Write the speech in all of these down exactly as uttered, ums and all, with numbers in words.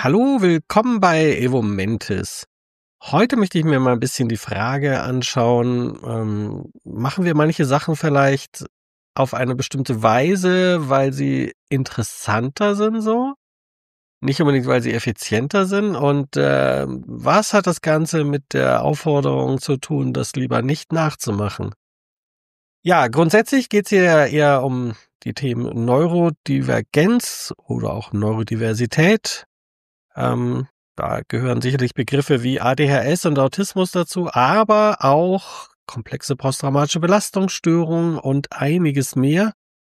Hallo, willkommen bei Evo Mentis. Heute möchte ich mir mal ein bisschen die Frage anschauen, ähm, machen wir manche Sachen vielleicht auf eine bestimmte Weise, weil sie interessanter sind so? Nicht unbedingt, weil sie effizienter sind. Und äh, was hat das Ganze mit der Aufforderung zu tun, das lieber nicht nachzumachen? Ja, grundsätzlich geht es hier ja eher um die Themen Neurodivergenz oder auch Neurodiversität. Ähm, da gehören sicherlich Begriffe wie A D H S und Autismus dazu, aber auch komplexe posttraumatische Belastungsstörungen und einiges mehr.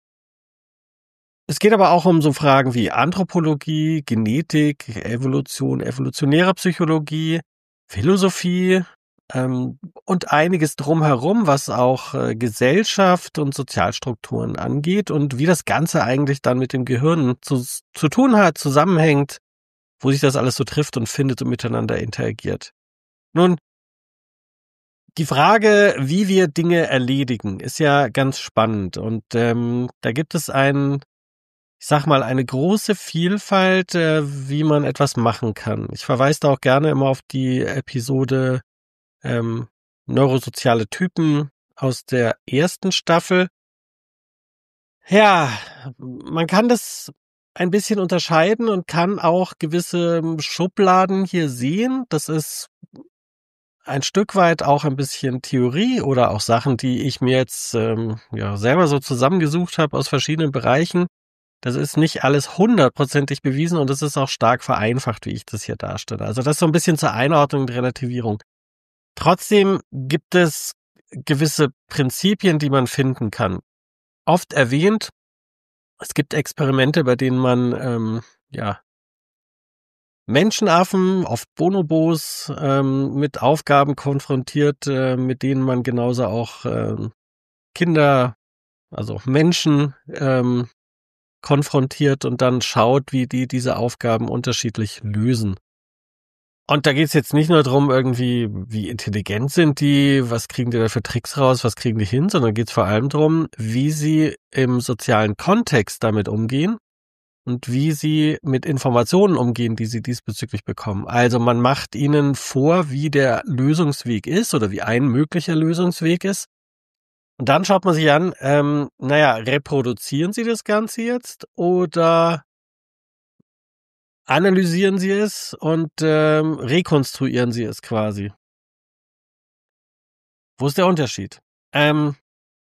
Es geht aber auch um so Fragen wie Anthropologie, Genetik, Evolution, evolutionäre Psychologie, Philosophie ähm, und einiges drumherum, was auch äh, Gesellschaft und Sozialstrukturen angeht und wie das Ganze eigentlich dann mit dem Gehirn zu, zu tun hat, zusammenhängt, wo sich das alles so trifft und findet und miteinander interagiert. Nun, die Frage, wie wir Dinge erledigen, ist ja ganz spannend und ähm, da gibt es ein ich sag mal, eine große Vielfalt, äh, wie man etwas machen kann. Ich verweise da auch gerne immer auf die Episode ähm, Neurosoziale Typen aus der ersten Staffel. Ja, man kann das ein bisschen unterscheiden und kann auch gewisse Schubladen hier sehen. Das ist ein Stück weit auch ein bisschen Theorie oder auch Sachen, die ich mir jetzt ähm, ja selber so zusammengesucht habe aus verschiedenen Bereichen. Das ist nicht alles hundertprozentig bewiesen und es ist auch stark vereinfacht, wie ich das hier darstelle. Also das ist so ein bisschen zur Einordnung und Relativierung. Trotzdem gibt es gewisse Prinzipien, die man finden kann. Oft erwähnt, es gibt Experimente, bei denen man ähm, ja Menschenaffen, oft Bonobos, ähm, mit Aufgaben konfrontiert, äh, mit denen man genauso auch ähm, Kinder, also Menschen, ähm, konfrontiert und dann schaut, wie die diese Aufgaben unterschiedlich lösen. Und da geht's jetzt nicht nur darum, irgendwie, wie intelligent sind die, was kriegen die da für Tricks raus, was kriegen die hin, sondern geht's vor allem darum, wie sie im sozialen Kontext damit umgehen und wie sie mit Informationen umgehen, die sie diesbezüglich bekommen. Also man macht ihnen vor, wie der Lösungsweg ist oder wie ein möglicher Lösungsweg ist. Und dann schaut man sich an, ähm, naja, reproduzieren Sie das Ganze jetzt oder analysieren Sie es und ähm, rekonstruieren Sie es quasi? Wo ist der Unterschied? Ähm,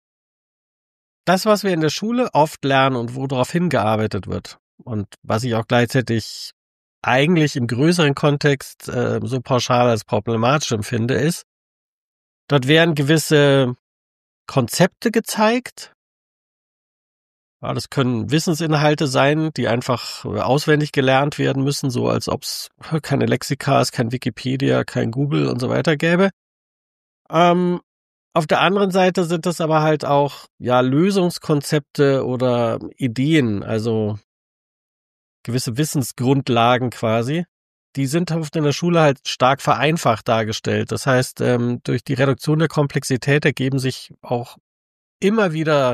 das, was wir in der Schule oft lernen und worauf hingearbeitet wird und was ich auch gleichzeitig eigentlich im größeren Kontext äh, so pauschal als problematisch empfinde, ist, dort werden gewisse Konzepte gezeigt. Ja, das können Wissensinhalte sein, die einfach auswendig gelernt werden müssen, so als ob es keine Lexika, kein Wikipedia, kein Google und so weiter gäbe. Ähm, auf der anderen Seite sind das aber halt auch ja Lösungskonzepte oder Ideen, also gewisse Wissensgrundlagen quasi. Die sind oft in der Schule halt stark vereinfacht dargestellt. Das heißt, ähm, durch die Reduktion der Komplexität ergeben sich auch immer wieder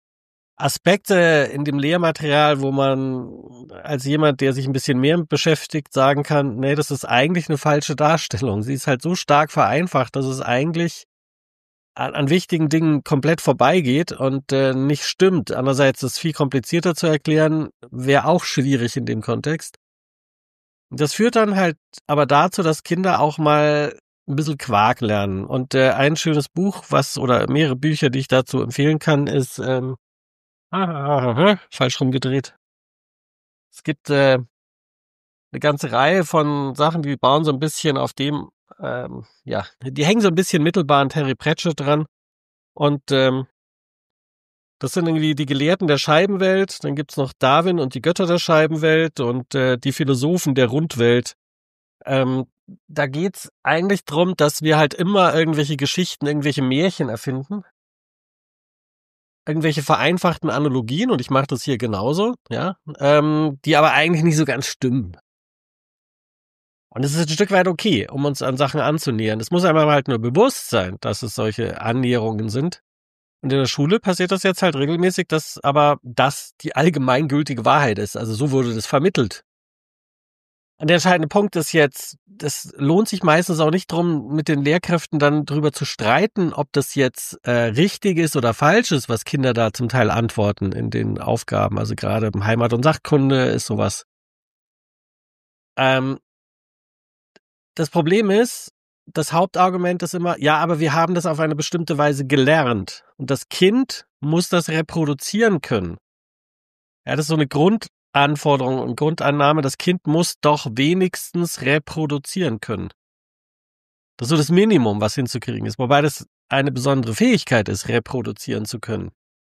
Aspekte in dem Lehrmaterial, wo man als jemand, der sich ein bisschen mehr beschäftigt, sagen kann, nee, das ist eigentlich eine falsche Darstellung. Sie ist halt so stark vereinfacht, dass es eigentlich an, an wichtigen Dingen komplett vorbeigeht und äh, nicht stimmt. Andererseits ist es viel komplizierter zu erklären, wäre auch schwierig in dem Kontext. Das führt dann halt aber dazu, dass Kinder auch mal ein bisschen Quark lernen. Und äh, ein schönes Buch, was oder mehrere Bücher, die ich dazu empfehlen kann, ist ähm, Ah, falsch rumgedreht. Es gibt äh, eine ganze Reihe von Sachen, die bauen so ein bisschen auf dem, ähm, ja, die hängen so ein bisschen mittelbar an Terry Pratchett dran. Und ähm, das sind irgendwie die Gelehrten der Scheibenwelt. Dann gibt's noch Darwin und die Götter der Scheibenwelt und äh, die Philosophen der Rundwelt. Ähm, da geht's eigentlich drum, dass wir halt immer irgendwelche Geschichten, irgendwelche Märchen erfinden. Irgendwelche vereinfachten Analogien, und ich mache das hier genauso, ja, ähm, die aber eigentlich nicht so ganz stimmen. Und es ist ein Stück weit okay, um uns an Sachen anzunähern. Es muss einem aber halt nur bewusst sein, dass es solche Annäherungen sind. Und in der Schule passiert das jetzt halt regelmäßig, dass aber das die allgemeingültige Wahrheit ist. Also so wurde das vermittelt. Der entscheidende Punkt ist jetzt, das lohnt sich meistens auch nicht drum, mit den Lehrkräften dann drüber zu streiten, ob das jetzt äh, richtig ist oder falsch ist, was Kinder da zum Teil antworten in den Aufgaben. Also gerade im Heimat- und Sachkunde ist sowas. Ähm, das Problem ist, das Hauptargument ist immer, ja, aber wir haben das auf eine bestimmte Weise gelernt. Und das Kind muss das reproduzieren können. Ja, das ist so eine Grundanforderung und Grundannahme. Das Kind muss doch wenigstens reproduzieren können. Das ist so das Minimum, was hinzukriegen ist. Wobei das eine besondere Fähigkeit ist, reproduzieren zu können.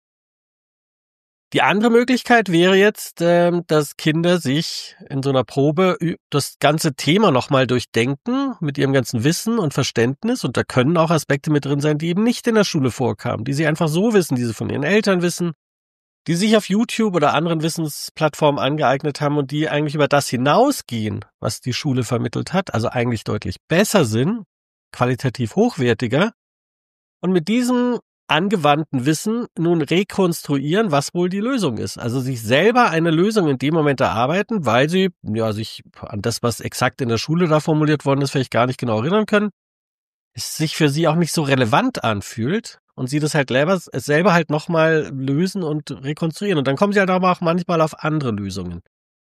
Die andere Möglichkeit wäre jetzt, ähm, dass Kinder sich in so einer Probe das ganze Thema nochmal durchdenken mit ihrem ganzen Wissen und Verständnis. Und da können auch Aspekte mit drin sein, die eben nicht in der Schule vorkamen, die sie einfach so wissen, die sie von ihren Eltern wissen, die sich auf YouTube oder anderen Wissensplattformen angeeignet haben und die eigentlich über das hinausgehen, was die Schule vermittelt hat, also eigentlich deutlich besser sind, qualitativ hochwertiger, und mit diesem angewandten Wissen nun rekonstruieren, was wohl die Lösung ist. Also sich selber eine Lösung in dem Moment erarbeiten, weil sie ja sich an das, was exakt in der Schule da formuliert worden ist, vielleicht gar nicht genau erinnern können, es sich für sie auch nicht so relevant anfühlt und sie das halt selber, selber halt nochmal lösen und rekonstruieren. Und dann kommen sie halt aber auch manchmal auf andere Lösungen.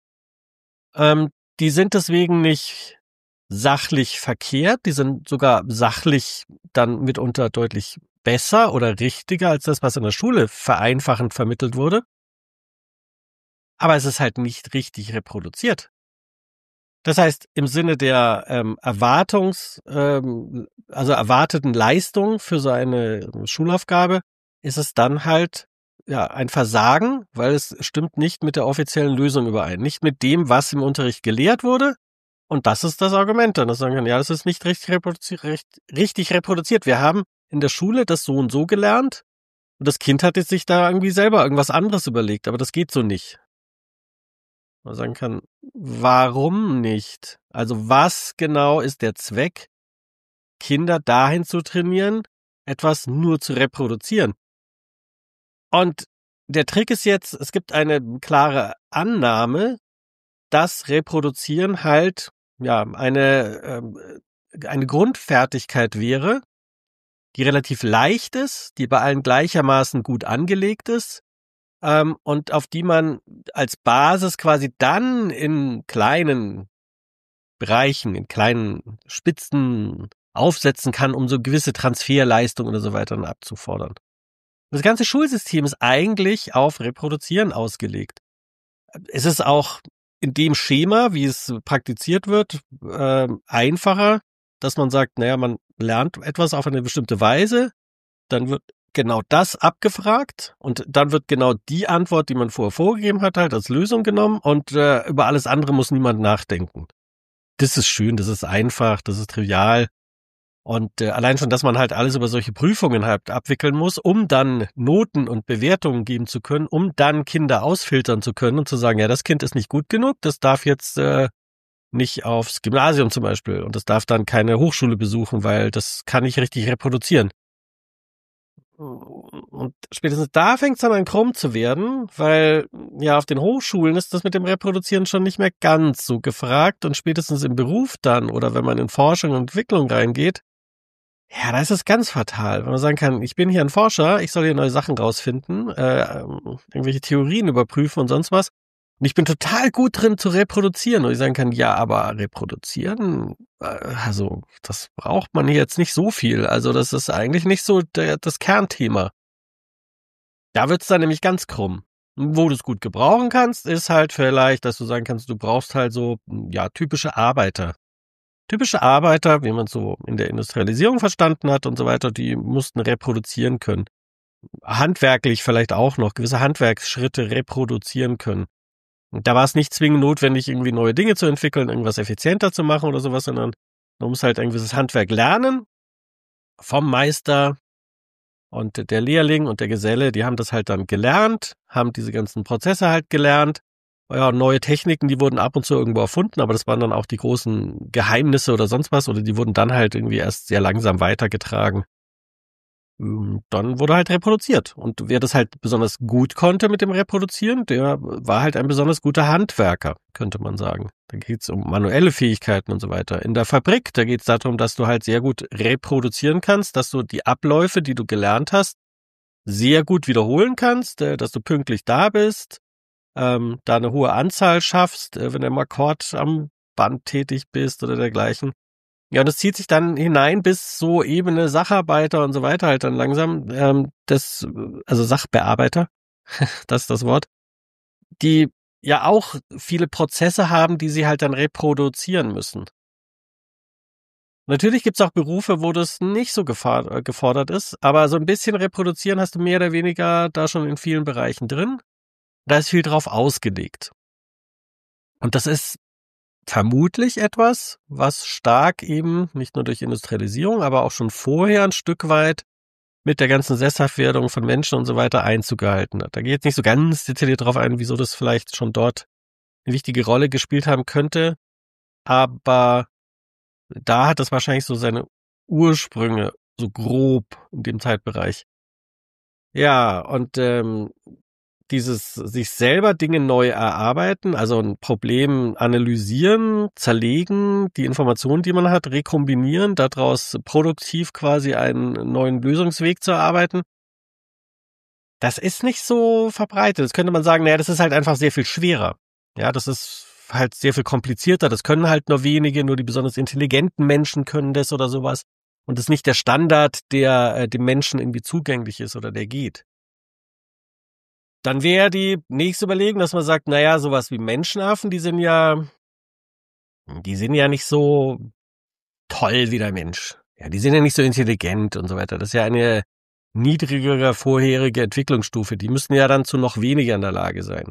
Ähm, die sind deswegen nicht sachlich verkehrt, die sind sogar sachlich dann mitunter deutlich besser oder richtiger als das, was in der Schule vereinfachend vermittelt wurde. Aber es ist halt nicht richtig reproduziert. Das heißt, im Sinne der ähm, Erwartungs, ähm, also erwarteten Leistung für so eine Schulaufgabe ist es dann halt ja ein Versagen, weil es stimmt nicht mit der offiziellen Lösung überein, nicht mit dem, was im Unterricht gelehrt wurde. Und das ist das Argument dann, dass man sagen kann, ja, das ist nicht richtig reproduziert, richtig reproduziert. Wir haben in der Schule das so und so gelernt und das Kind hat jetzt sich da irgendwie selber irgendwas anderes überlegt, aber das geht so nicht. Man sagen kann, warum nicht? Also was genau ist der Zweck, Kinder dahin zu trainieren, etwas nur zu reproduzieren? Und der Trick ist jetzt, es gibt eine klare Annahme, dass Reproduzieren halt ja eine ähm, eine Grundfertigkeit wäre, die relativ leicht ist, die bei allen gleichermaßen gut angelegt ist, ähm, und auf die man als Basis quasi dann in kleinen Bereichen, in kleinen Spitzen aufsetzen kann, um so gewisse Transferleistungen oder so weiter dann abzufordern. Das ganze Schulsystem ist eigentlich auf Reproduzieren ausgelegt. Es ist auch in dem Schema, wie es praktiziert wird, äh, einfacher, dass man sagt, naja, man lernt etwas auf eine bestimmte Weise, dann wird genau das abgefragt und dann wird genau die Antwort, die man vorher vorgegeben hat, halt als Lösung genommen und äh, über alles andere muss niemand nachdenken. Das ist schön, das ist einfach, das ist trivial. Und äh, allein schon, dass man halt alles über solche Prüfungen halt abwickeln muss, um dann Noten und Bewertungen geben zu können, um dann Kinder ausfiltern zu können und zu sagen, ja, das Kind ist nicht gut genug, das darf jetzt äh, nicht aufs Gymnasium zum Beispiel und das darf dann keine Hochschule besuchen, weil das kann nicht richtig reproduzieren. Und spätestens da fängt es dann an krumm zu werden, weil ja auf den Hochschulen ist das mit dem Reproduzieren schon nicht mehr ganz so gefragt und spätestens im Beruf dann oder wenn man in Forschung und Entwicklung reingeht, ja, da ist es ganz fatal, wenn man sagen kann, ich bin hier ein Forscher, ich soll hier neue Sachen rausfinden, äh, irgendwelche Theorien überprüfen und sonst was. Und ich bin total gut drin zu reproduzieren. Und ich sagen kann, ja, aber reproduzieren, äh, also das braucht man hier jetzt nicht so viel. Also das ist eigentlich nicht so der, das Kernthema. Da wird's dann nämlich ganz krumm. Wo du es gut gebrauchen kannst, ist halt vielleicht, dass du sagen kannst, du brauchst halt so, ja, typische Arbeiter. Typische Arbeiter, wie man es so in der Industrialisierung verstanden hat und so weiter, die mussten reproduzieren können. Handwerklich vielleicht auch noch, gewisse Handwerksschritte reproduzieren können. Und da war es nicht zwingend notwendig, irgendwie neue Dinge zu entwickeln, irgendwas effizienter zu machen oder sowas, sondern man muss halt ein gewisses Handwerk lernen vom Meister und der Lehrling und der Geselle, die haben das halt dann gelernt, haben diese ganzen Prozesse halt gelernt. Ja, neue Techniken, die wurden ab und zu irgendwo erfunden, aber das waren dann auch die großen Geheimnisse oder sonst was, oder die wurden dann halt irgendwie erst sehr langsam weitergetragen. ähm, dann wurde halt reproduziert. Und wer das halt besonders gut konnte mit dem Reproduzieren, der war halt ein besonders guter Handwerker, könnte man sagen. Da geht's um manuelle Fähigkeiten und so weiter. In der Fabrik, da geht's darum, dass du halt sehr gut reproduzieren kannst, dass du die Abläufe, die du gelernt hast, sehr gut wiederholen kannst, äh, dass du pünktlich da bist, ähm, da eine hohe Anzahl schaffst, äh, wenn du im Akkord am Band tätig bist oder dergleichen. Ja, und das zieht sich dann hinein bis so Ebene Sacharbeiter und so weiter halt dann langsam, ähm, das, also Sachbearbeiter, das ist das Wort, die ja auch viele Prozesse haben, die sie halt dann reproduzieren müssen. Natürlich gibt's auch Berufe, wo das nicht so gefahr- äh, gefordert ist, aber so ein bisschen reproduzieren hast du mehr oder weniger da schon in vielen Bereichen drin. Da ist viel drauf ausgelegt. Und das ist vermutlich etwas, was stark eben nicht nur durch Industrialisierung, aber auch schon vorher ein Stück weit mit der ganzen Sesshaftwerdung von Menschen und so weiter Einzug gehalten hat. Da geht jetzt nicht so ganz detailliert drauf ein, wieso das vielleicht schon dort eine wichtige Rolle gespielt haben könnte, aber da hat das wahrscheinlich so seine Ursprünge, so grob in dem Zeitbereich. Ja, und ähm, dieses sich selber Dinge neu erarbeiten, also ein Problem analysieren, zerlegen, die Informationen, die man hat, rekombinieren, daraus produktiv quasi einen neuen Lösungsweg zu erarbeiten. Das ist nicht so verbreitet. Das könnte man sagen, naja, das ist halt einfach sehr viel schwerer. Ja, das ist halt sehr viel komplizierter. Das können halt nur wenige, nur die besonders intelligenten Menschen können das oder sowas. Und das ist nicht der Standard, der äh, dem Menschen irgendwie zugänglich ist oder der geht. Dann wäre die nächste Überlegung, dass man sagt, naja, sowas wie Menschenaffen, die sind ja, die sind ja nicht so toll wie der Mensch. Ja, die sind ja nicht so intelligent und so weiter. Das ist ja eine niedrigere vorherige Entwicklungsstufe. Die müssten ja dann zu noch weniger in der Lage sein.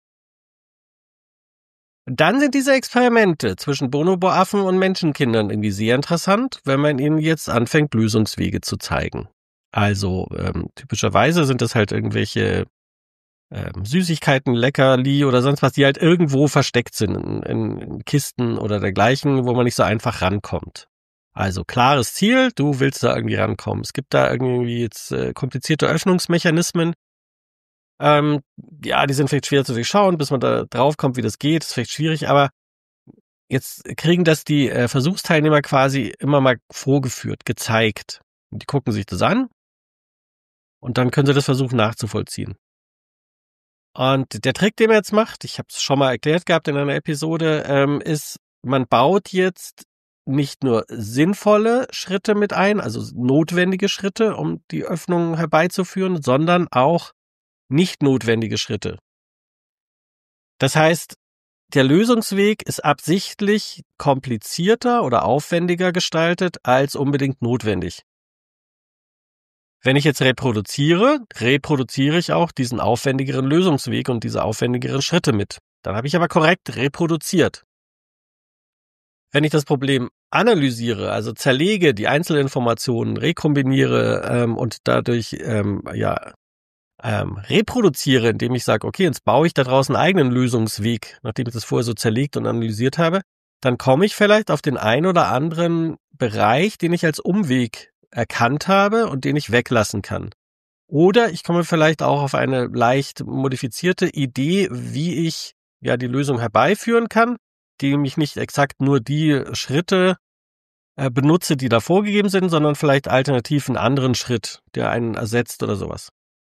Und dann sind diese Experimente zwischen Bonobo-Affen und Menschenkindern irgendwie sehr interessant, wenn man ihnen jetzt anfängt, Lösungswege zu zeigen. Also ähm, typischerweise sind das halt irgendwelche ähm, Süßigkeiten, Leckerli oder sonst was, die halt irgendwo versteckt sind in, in, in Kisten oder dergleichen, wo man nicht so einfach rankommt. Also klares Ziel, du willst da irgendwie rankommen. Es gibt da irgendwie jetzt äh, komplizierte Öffnungsmechanismen. Ähm, ja, die sind vielleicht schwer zu durchschauen, bis man da drauf kommt, wie das geht, ist vielleicht schwierig, aber jetzt kriegen das die äh, Versuchsteilnehmer quasi immer mal vorgeführt, gezeigt. Und die gucken sich das an und dann können sie das versuchen nachzuvollziehen. Und der Trick, den man jetzt macht, ich habe es schon mal erklärt gehabt in einer Episode, ähm, ist, man baut jetzt nicht nur sinnvolle Schritte mit ein, also notwendige Schritte, um die Öffnung herbeizuführen, sondern auch nicht notwendige Schritte. Das heißt, der Lösungsweg ist absichtlich komplizierter oder aufwendiger gestaltet als unbedingt notwendig. Wenn ich jetzt reproduziere, reproduziere ich auch diesen aufwendigeren Lösungsweg und diese aufwendigeren Schritte mit. Dann habe ich aber korrekt reproduziert. Wenn ich das Problem analysiere, also zerlege, die Einzelinformationen rekombiniere ähm, und dadurch ähm, ja ähm, reproduziere, indem ich sage, okay, jetzt baue ich da draußen einen eigenen Lösungsweg, nachdem ich das vorher so zerlegt und analysiert habe, dann komme ich vielleicht auf den einen oder anderen Bereich, den ich als Umweg erkannt habe und den ich weglassen kann. Oder ich komme vielleicht auch auf eine leicht modifizierte Idee, wie ich ja die Lösung herbeiführen kann, die mich nicht exakt nur die Schritte äh, benutze, die da vorgegeben sind, sondern vielleicht alternativ einen anderen Schritt, der einen ersetzt oder sowas.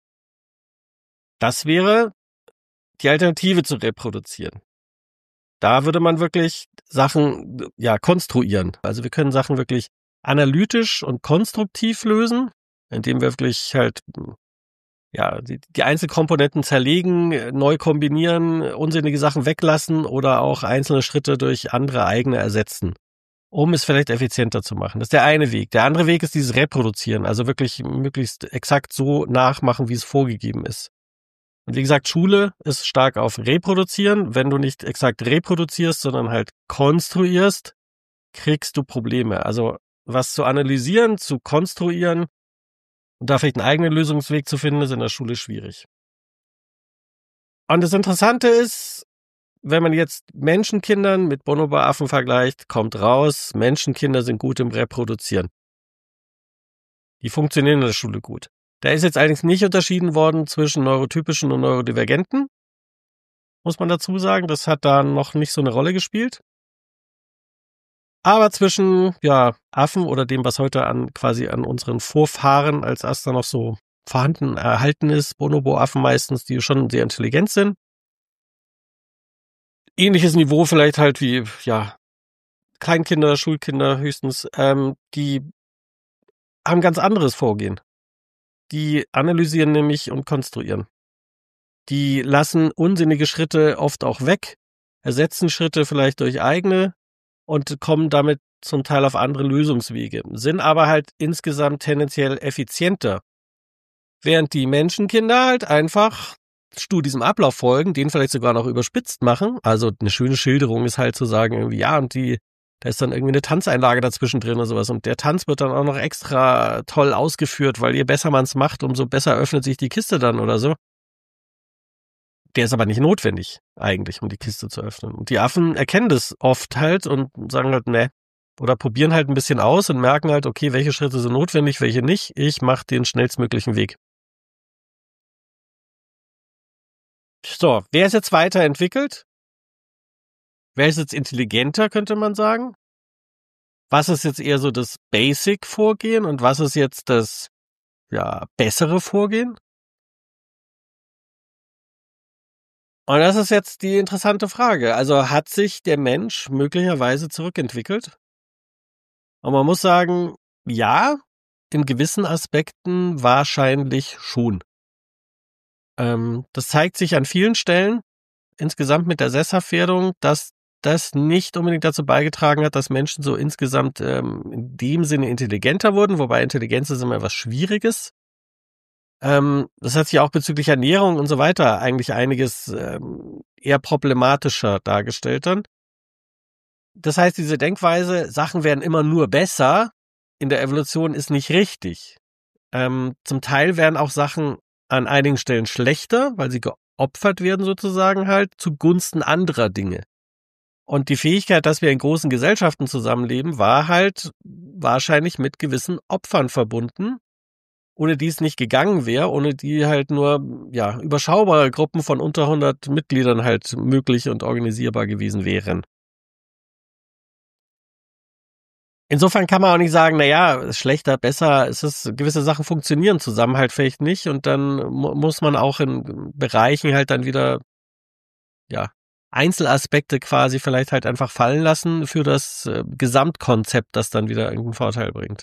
Das wäre die Alternative zu reproduzieren. Da würde man wirklich Sachen ja konstruieren. Also wir können Sachen wirklich analytisch und konstruktiv lösen, indem wir wirklich halt ja die, die Einzelkomponenten zerlegen, neu kombinieren, unsinnige Sachen weglassen oder auch einzelne Schritte durch andere eigene ersetzen, um es vielleicht effizienter zu machen. Das ist der eine Weg. Der andere Weg ist dieses Reproduzieren, also wirklich möglichst exakt so nachmachen, wie es vorgegeben ist. Und wie gesagt, Schule ist stark auf Reproduzieren. Wenn du nicht exakt reproduzierst, sondern halt konstruierst, kriegst du Probleme. Also was zu analysieren, zu konstruieren und da vielleicht einen eigenen Lösungsweg zu finden, ist in der Schule schwierig. Und das Interessante ist, wenn man jetzt Menschenkindern mit Bonobo-Affen vergleicht, kommt raus, Menschenkinder sind gut im Reproduzieren. Die funktionieren in der Schule gut. Da ist jetzt allerdings nicht unterschieden worden zwischen neurotypischen und neurodivergenten, muss man dazu sagen. Das hat da noch nicht so eine Rolle gespielt. Aber zwischen ja Affen oder dem, was heute an quasi an unseren Vorfahren als erster noch so vorhanden erhalten ist, Bonobo-Affen meistens, die schon sehr intelligent sind. Ähnliches Niveau vielleicht halt wie ja Kleinkinder, Schulkinder höchstens, ähm, die haben ganz anderes Vorgehen. Die analysieren nämlich und konstruieren. Die lassen unsinnige Schritte oft auch weg, ersetzen Schritte vielleicht durch eigene und kommen damit zum Teil auf andere Lösungswege, sind aber halt insgesamt tendenziell effizienter. Während die Menschenkinder halt einfach stur diesem Ablauf folgen, den vielleicht sogar noch überspitzt machen. Also eine schöne Schilderung ist halt zu sagen, irgendwie, ja, und die, da ist dann irgendwie eine Tanzeinlage dazwischen drin oder sowas. Und der Tanz wird dann auch noch extra toll ausgeführt, weil je besser man es macht, umso besser öffnet sich die Kiste dann oder so. Der ist aber nicht notwendig, eigentlich, um die Kiste zu öffnen. Und die Affen erkennen das oft halt und sagen halt, ne. Oder probieren halt ein bisschen aus und merken halt, okay, welche Schritte sind notwendig, welche nicht. Ich mache den schnellstmöglichen Weg. So, wer ist jetzt weiterentwickelt? Wer ist jetzt intelligenter, könnte man sagen? Was ist jetzt eher so das Basic-Vorgehen und was ist jetzt das ja bessere Vorgehen? Und das ist jetzt die interessante Frage. Also hat sich der Mensch möglicherweise zurückentwickelt? Und man muss sagen, ja, in gewissen Aspekten wahrscheinlich schon. Ähm, das zeigt sich an vielen Stellen insgesamt mit der Sesshaftwerdung, dass das nicht unbedingt dazu beigetragen hat, dass Menschen so insgesamt ähm, in dem Sinne intelligenter wurden, wobei Intelligenz ist immer was Schwieriges. Ähm, das hat sich auch bezüglich Ernährung und so weiter eigentlich einiges ähm, eher problematischer dargestellt dann. Das heißt, diese Denkweise, Sachen werden immer nur besser, in der Evolution ist nicht richtig. Ähm, zum Teil werden auch Sachen an einigen Stellen schlechter, weil sie geopfert werden sozusagen halt zugunsten anderer Dinge. Und die Fähigkeit, dass wir in großen Gesellschaften zusammenleben, war halt wahrscheinlich mit gewissen Opfern verbunden, ohne die es nicht gegangen wäre, ohne die halt nur ja überschaubare Gruppen von unter hundert Mitgliedern halt möglich und organisierbar gewesen wären. Insofern kann man auch nicht sagen, naja, schlechter, besser, es ist, gewisse Sachen funktionieren zusammen halt vielleicht nicht und dann mu- muss man auch in Bereichen halt dann wieder, ja, Einzelaspekte quasi vielleicht halt einfach fallen lassen für das äh, Gesamtkonzept, das dann wieder irgendeinen Vorteil bringt.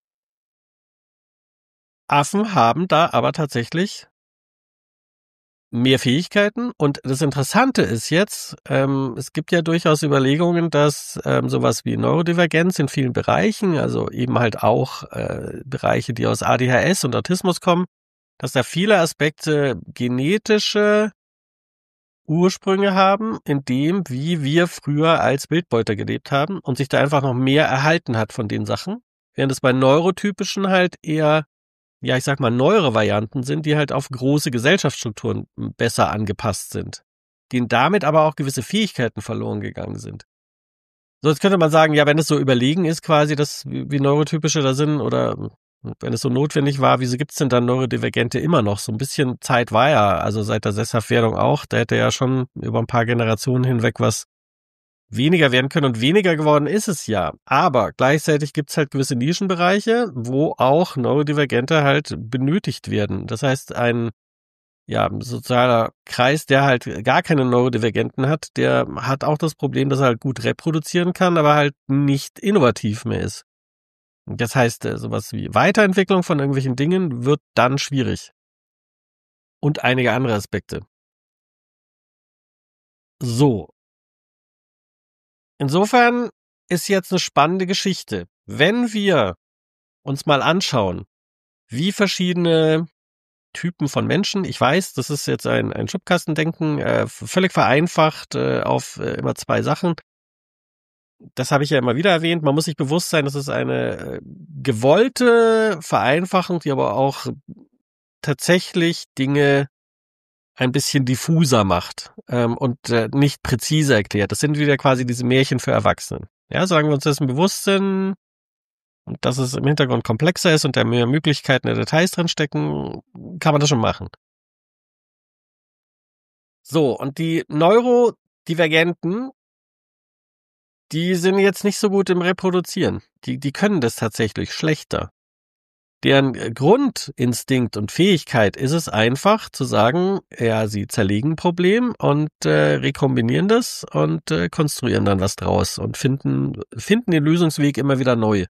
Affen haben da aber tatsächlich mehr Fähigkeiten und das Interessante ist jetzt, ähm, es gibt ja durchaus Überlegungen, dass ähm, sowas wie Neurodivergenz in vielen Bereichen, also eben halt auch äh, Bereiche, die aus A D H S und Autismus kommen, dass da viele Aspekte genetische Ursprünge haben, in dem, wie wir früher als Wildbeute gelebt haben und sich da einfach noch mehr erhalten hat von den Sachen, während es bei neurotypischen halt eher ja, ich sag mal, neuere Varianten sind, die halt auf große Gesellschaftsstrukturen besser angepasst sind, denen damit aber auch gewisse Fähigkeiten verloren gegangen sind. So, jetzt könnte man sagen, ja, wenn es so überlegen ist quasi, dass wie neurotypische da sind oder wenn es so notwendig war, wieso gibt's denn dann Neurodivergente immer noch? So ein bisschen Zeit war ja, also seit der Sesshaftwerdung auch, da hätte ja schon über ein paar Generationen hinweg was weniger werden können und weniger geworden ist es ja. Aber gleichzeitig gibt's halt gewisse Nischenbereiche, wo auch Neurodivergente halt benötigt werden. Das heißt, ein ja sozialer Kreis, der halt gar keine Neurodivergenten hat, der hat auch das Problem, dass er halt gut reproduzieren kann, aber halt nicht innovativ mehr ist. Das heißt, sowas wie Weiterentwicklung von irgendwelchen Dingen wird dann schwierig. Und einige andere Aspekte. So. Insofern ist jetzt eine spannende Geschichte. Wenn wir uns mal anschauen, wie verschiedene Typen von Menschen, ich weiß, das ist jetzt ein, ein Schubkastendenken, äh, völlig vereinfacht äh, auf äh, immer zwei Sachen. Das habe ich ja immer wieder erwähnt. Man muss sich bewusst sein, das ist eine äh, gewollte Vereinfachung, die aber auch tatsächlich Dinge ein bisschen diffuser macht ähm, und äh, nicht präzise erklärt. Das sind wieder quasi diese Märchen für Erwachsene. Ja, sagen wir uns dessen bewusst sind, und dass es im Hintergrund komplexer ist und da mehr Möglichkeiten in Details drin stecken, kann man das schon machen. So, und die Neurodivergenten, die sind jetzt nicht so gut im Reproduzieren. Die, die können das tatsächlich schlechter. Deren Grundinstinkt und Fähigkeit ist es einfach zu sagen, ja, sie zerlegen ein Problem und äh, rekombinieren das und äh, konstruieren dann was draus und finden, finden den Lösungsweg immer wieder neu.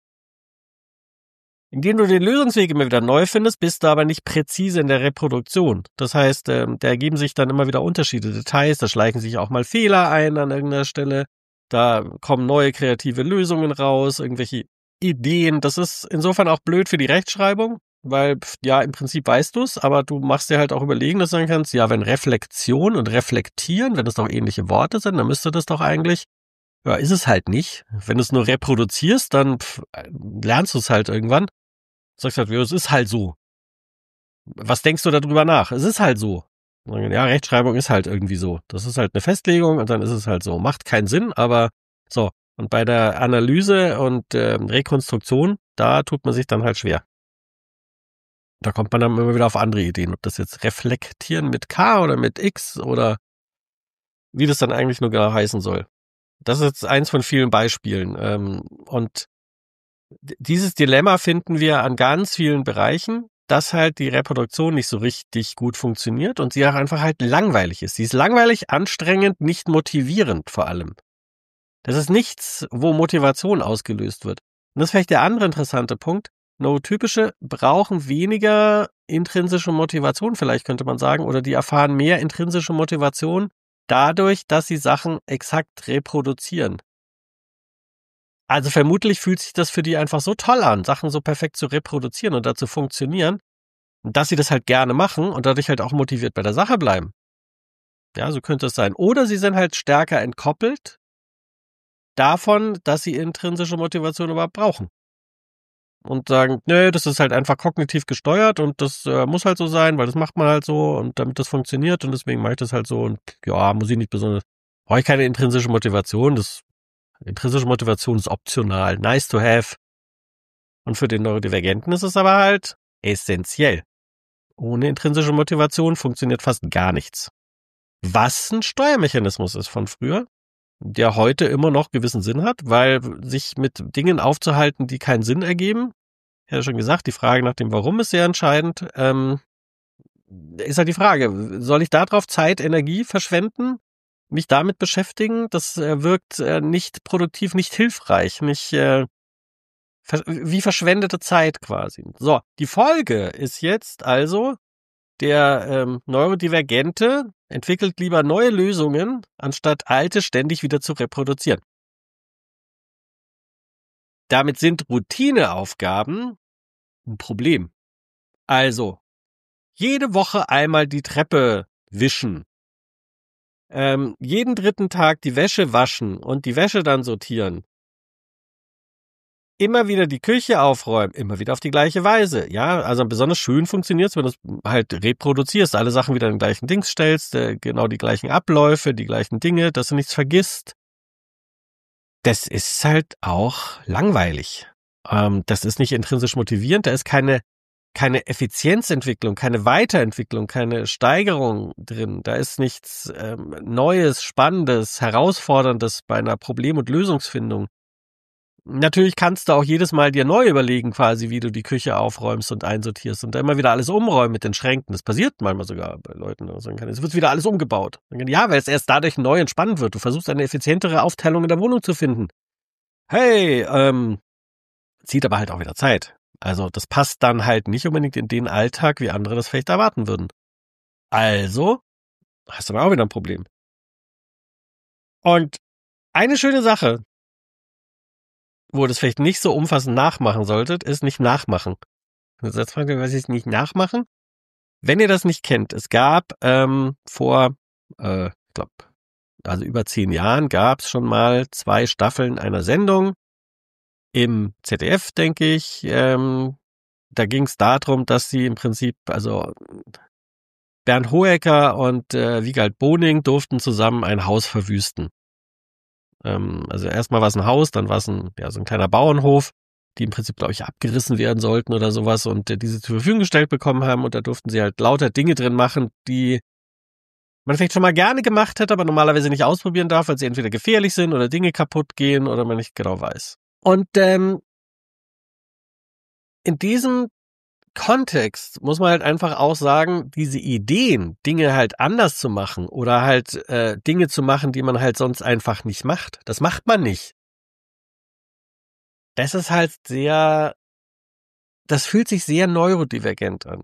Indem du den Lösungsweg immer wieder neu findest, bist du aber nicht präzise in der Reproduktion. Das heißt, äh, da ergeben sich dann immer wieder Unterschiede, Details, da schleichen sich auch mal Fehler ein an irgendeiner Stelle, da kommen neue kreative Lösungen raus, irgendwelche Ideen. Das ist insofern auch blöd für die Rechtschreibung, weil, ja, im Prinzip weißt du es, aber du machst dir halt auch überlegen, dass du sagen kannst, ja, wenn Reflexion und Reflektieren, wenn das doch ähnliche Worte sind, dann müsste das doch eigentlich, ja, ist es halt nicht. Wenn du es nur reproduzierst, dann pff, lernst du es halt irgendwann. Sagst halt, ja, es ist halt so. Was denkst du darüber nach? Es ist halt so. Ja, Rechtschreibung ist halt irgendwie so. Das ist halt eine Festlegung und dann ist es halt so. Macht keinen Sinn, aber so. Und bei der Analyse und äh, Rekonstruktion, da tut man sich dann halt schwer. Da kommt man dann immer wieder auf andere Ideen, ob das jetzt reflektieren mit K oder mit X oder wie das dann eigentlich nur genau heißen soll. Das ist jetzt eins von vielen Beispielen. Ähm, und dieses Dilemma finden wir an ganz vielen Bereichen, dass halt die Reproduktion nicht so richtig gut funktioniert und sie auch einfach halt langweilig ist. Sie ist langweilig, anstrengend, nicht motivierend vor allem. Das ist nichts, wo Motivation ausgelöst wird. Und das ist vielleicht der andere interessante Punkt. Neurotypische brauchen weniger intrinsische Motivation, vielleicht könnte man sagen, oder die erfahren mehr intrinsische Motivation dadurch, dass sie Sachen exakt reproduzieren. Also vermutlich fühlt sich das für die einfach so toll an, Sachen so perfekt zu reproduzieren und dazu funktionieren, dass sie das halt gerne machen und dadurch halt auch motiviert bei der Sache bleiben. Ja, so könnte es sein. Oder sie sind halt stärker entkoppelt davon, dass sie intrinsische Motivation überhaupt brauchen. Und sagen, nö, das ist halt einfach kognitiv gesteuert und das äh, muss halt so sein, weil das macht man halt so und damit das funktioniert und deswegen mache ich das halt so und ja, muss ich nicht besonders, brauche ich keine intrinsische Motivation, das intrinsische Motivation ist optional, nice to have. Und für den Neurodivergenten ist es aber halt essentiell. Ohne intrinsische Motivation funktioniert fast gar nichts. Was ein Steuermechanismus ist von früher, der heute immer noch gewissen Sinn hat, weil sich mit Dingen aufzuhalten, die keinen Sinn ergeben, ich hatte schon gesagt, die Frage nach dem Warum ist sehr entscheidend, ähm, ist halt die Frage, soll ich darauf Zeit, Energie verschwenden, mich damit beschäftigen? Das äh, wirkt äh, nicht produktiv, nicht hilfreich, nicht äh, ver- wie verschwendete Zeit quasi. So, die Folge ist jetzt also, der ähm, Neurodivergente entwickelt lieber neue Lösungen, anstatt alte ständig wieder zu reproduzieren. Damit sind Routineaufgaben ein Problem. Also, jede Woche einmal die Treppe wischen, ähm, jeden dritten Tag die Wäsche waschen und die Wäsche dann sortieren, immer wieder die Küche aufräumen, immer wieder auf die gleiche Weise. Ja, also besonders schön funktioniert es, wenn du es halt reproduzierst, alle Sachen wieder in den gleichen Dings stellst, äh, genau die gleichen Abläufe, die gleichen Dinge, dass du nichts vergisst. Das ist halt auch langweilig. Ähm, das ist nicht intrinsisch motivierend, da ist keine keine Effizienzentwicklung, keine Weiterentwicklung, keine Steigerung drin. Da ist nichts ähm, Neues, Spannendes, Herausforderndes bei einer Problem- und Lösungsfindung. Natürlich kannst du auch jedes Mal dir neu überlegen, quasi, wie du die Küche aufräumst und einsortierst und immer wieder alles umräumen mit den Schränken. Das passiert manchmal sogar bei Leuten. Es wird wieder alles umgebaut. Ja, weil es erst dadurch neu und spannend wird. Du versuchst eine effizientere Aufteilung in der Wohnung zu finden. Hey, ähm, zieht aber halt auch wieder Zeit. Also das passt dann halt nicht unbedingt in den Alltag, wie andere das vielleicht erwarten würden. Also hast du aber auch wieder ein Problem. Und eine schöne Sache, wo ihr das vielleicht nicht so umfassend nachmachen solltet, ist nicht nachmachen. Jetzt fragt ihr, was ist nicht nachmachen? Wenn ihr das nicht kennt, es gab ähm, vor, äh, ich glaube, also über zehn Jahren gab es schon mal zwei Staffeln einer Sendung im Z D F, denke ich. Ähm, da ging es darum, dass sie im Prinzip, also Bernd Hohecker und äh, Wiegald Boning durften zusammen ein Haus verwüsten. Ähm, also erstmal war es ein Haus, dann war es ein, ja, so ein kleiner Bauernhof die im Prinzip, glaube ich, abgerissen werden sollten oder sowas und äh, diese zur Verfügung gestellt bekommen haben und da durften sie halt lauter Dinge drin machen, die man vielleicht schon mal gerne gemacht hätte, aber normalerweise nicht ausprobieren darf, weil sie entweder gefährlich sind oder Dinge kaputt gehen oder man nicht genau weiß. Und ähm, in diesem Kontext muss man halt einfach auch sagen, diese Ideen, Dinge halt anders zu machen oder halt äh, Dinge zu machen, die man halt sonst einfach nicht macht, das macht man nicht. Das ist halt sehr, das fühlt sich sehr neurodivergent an.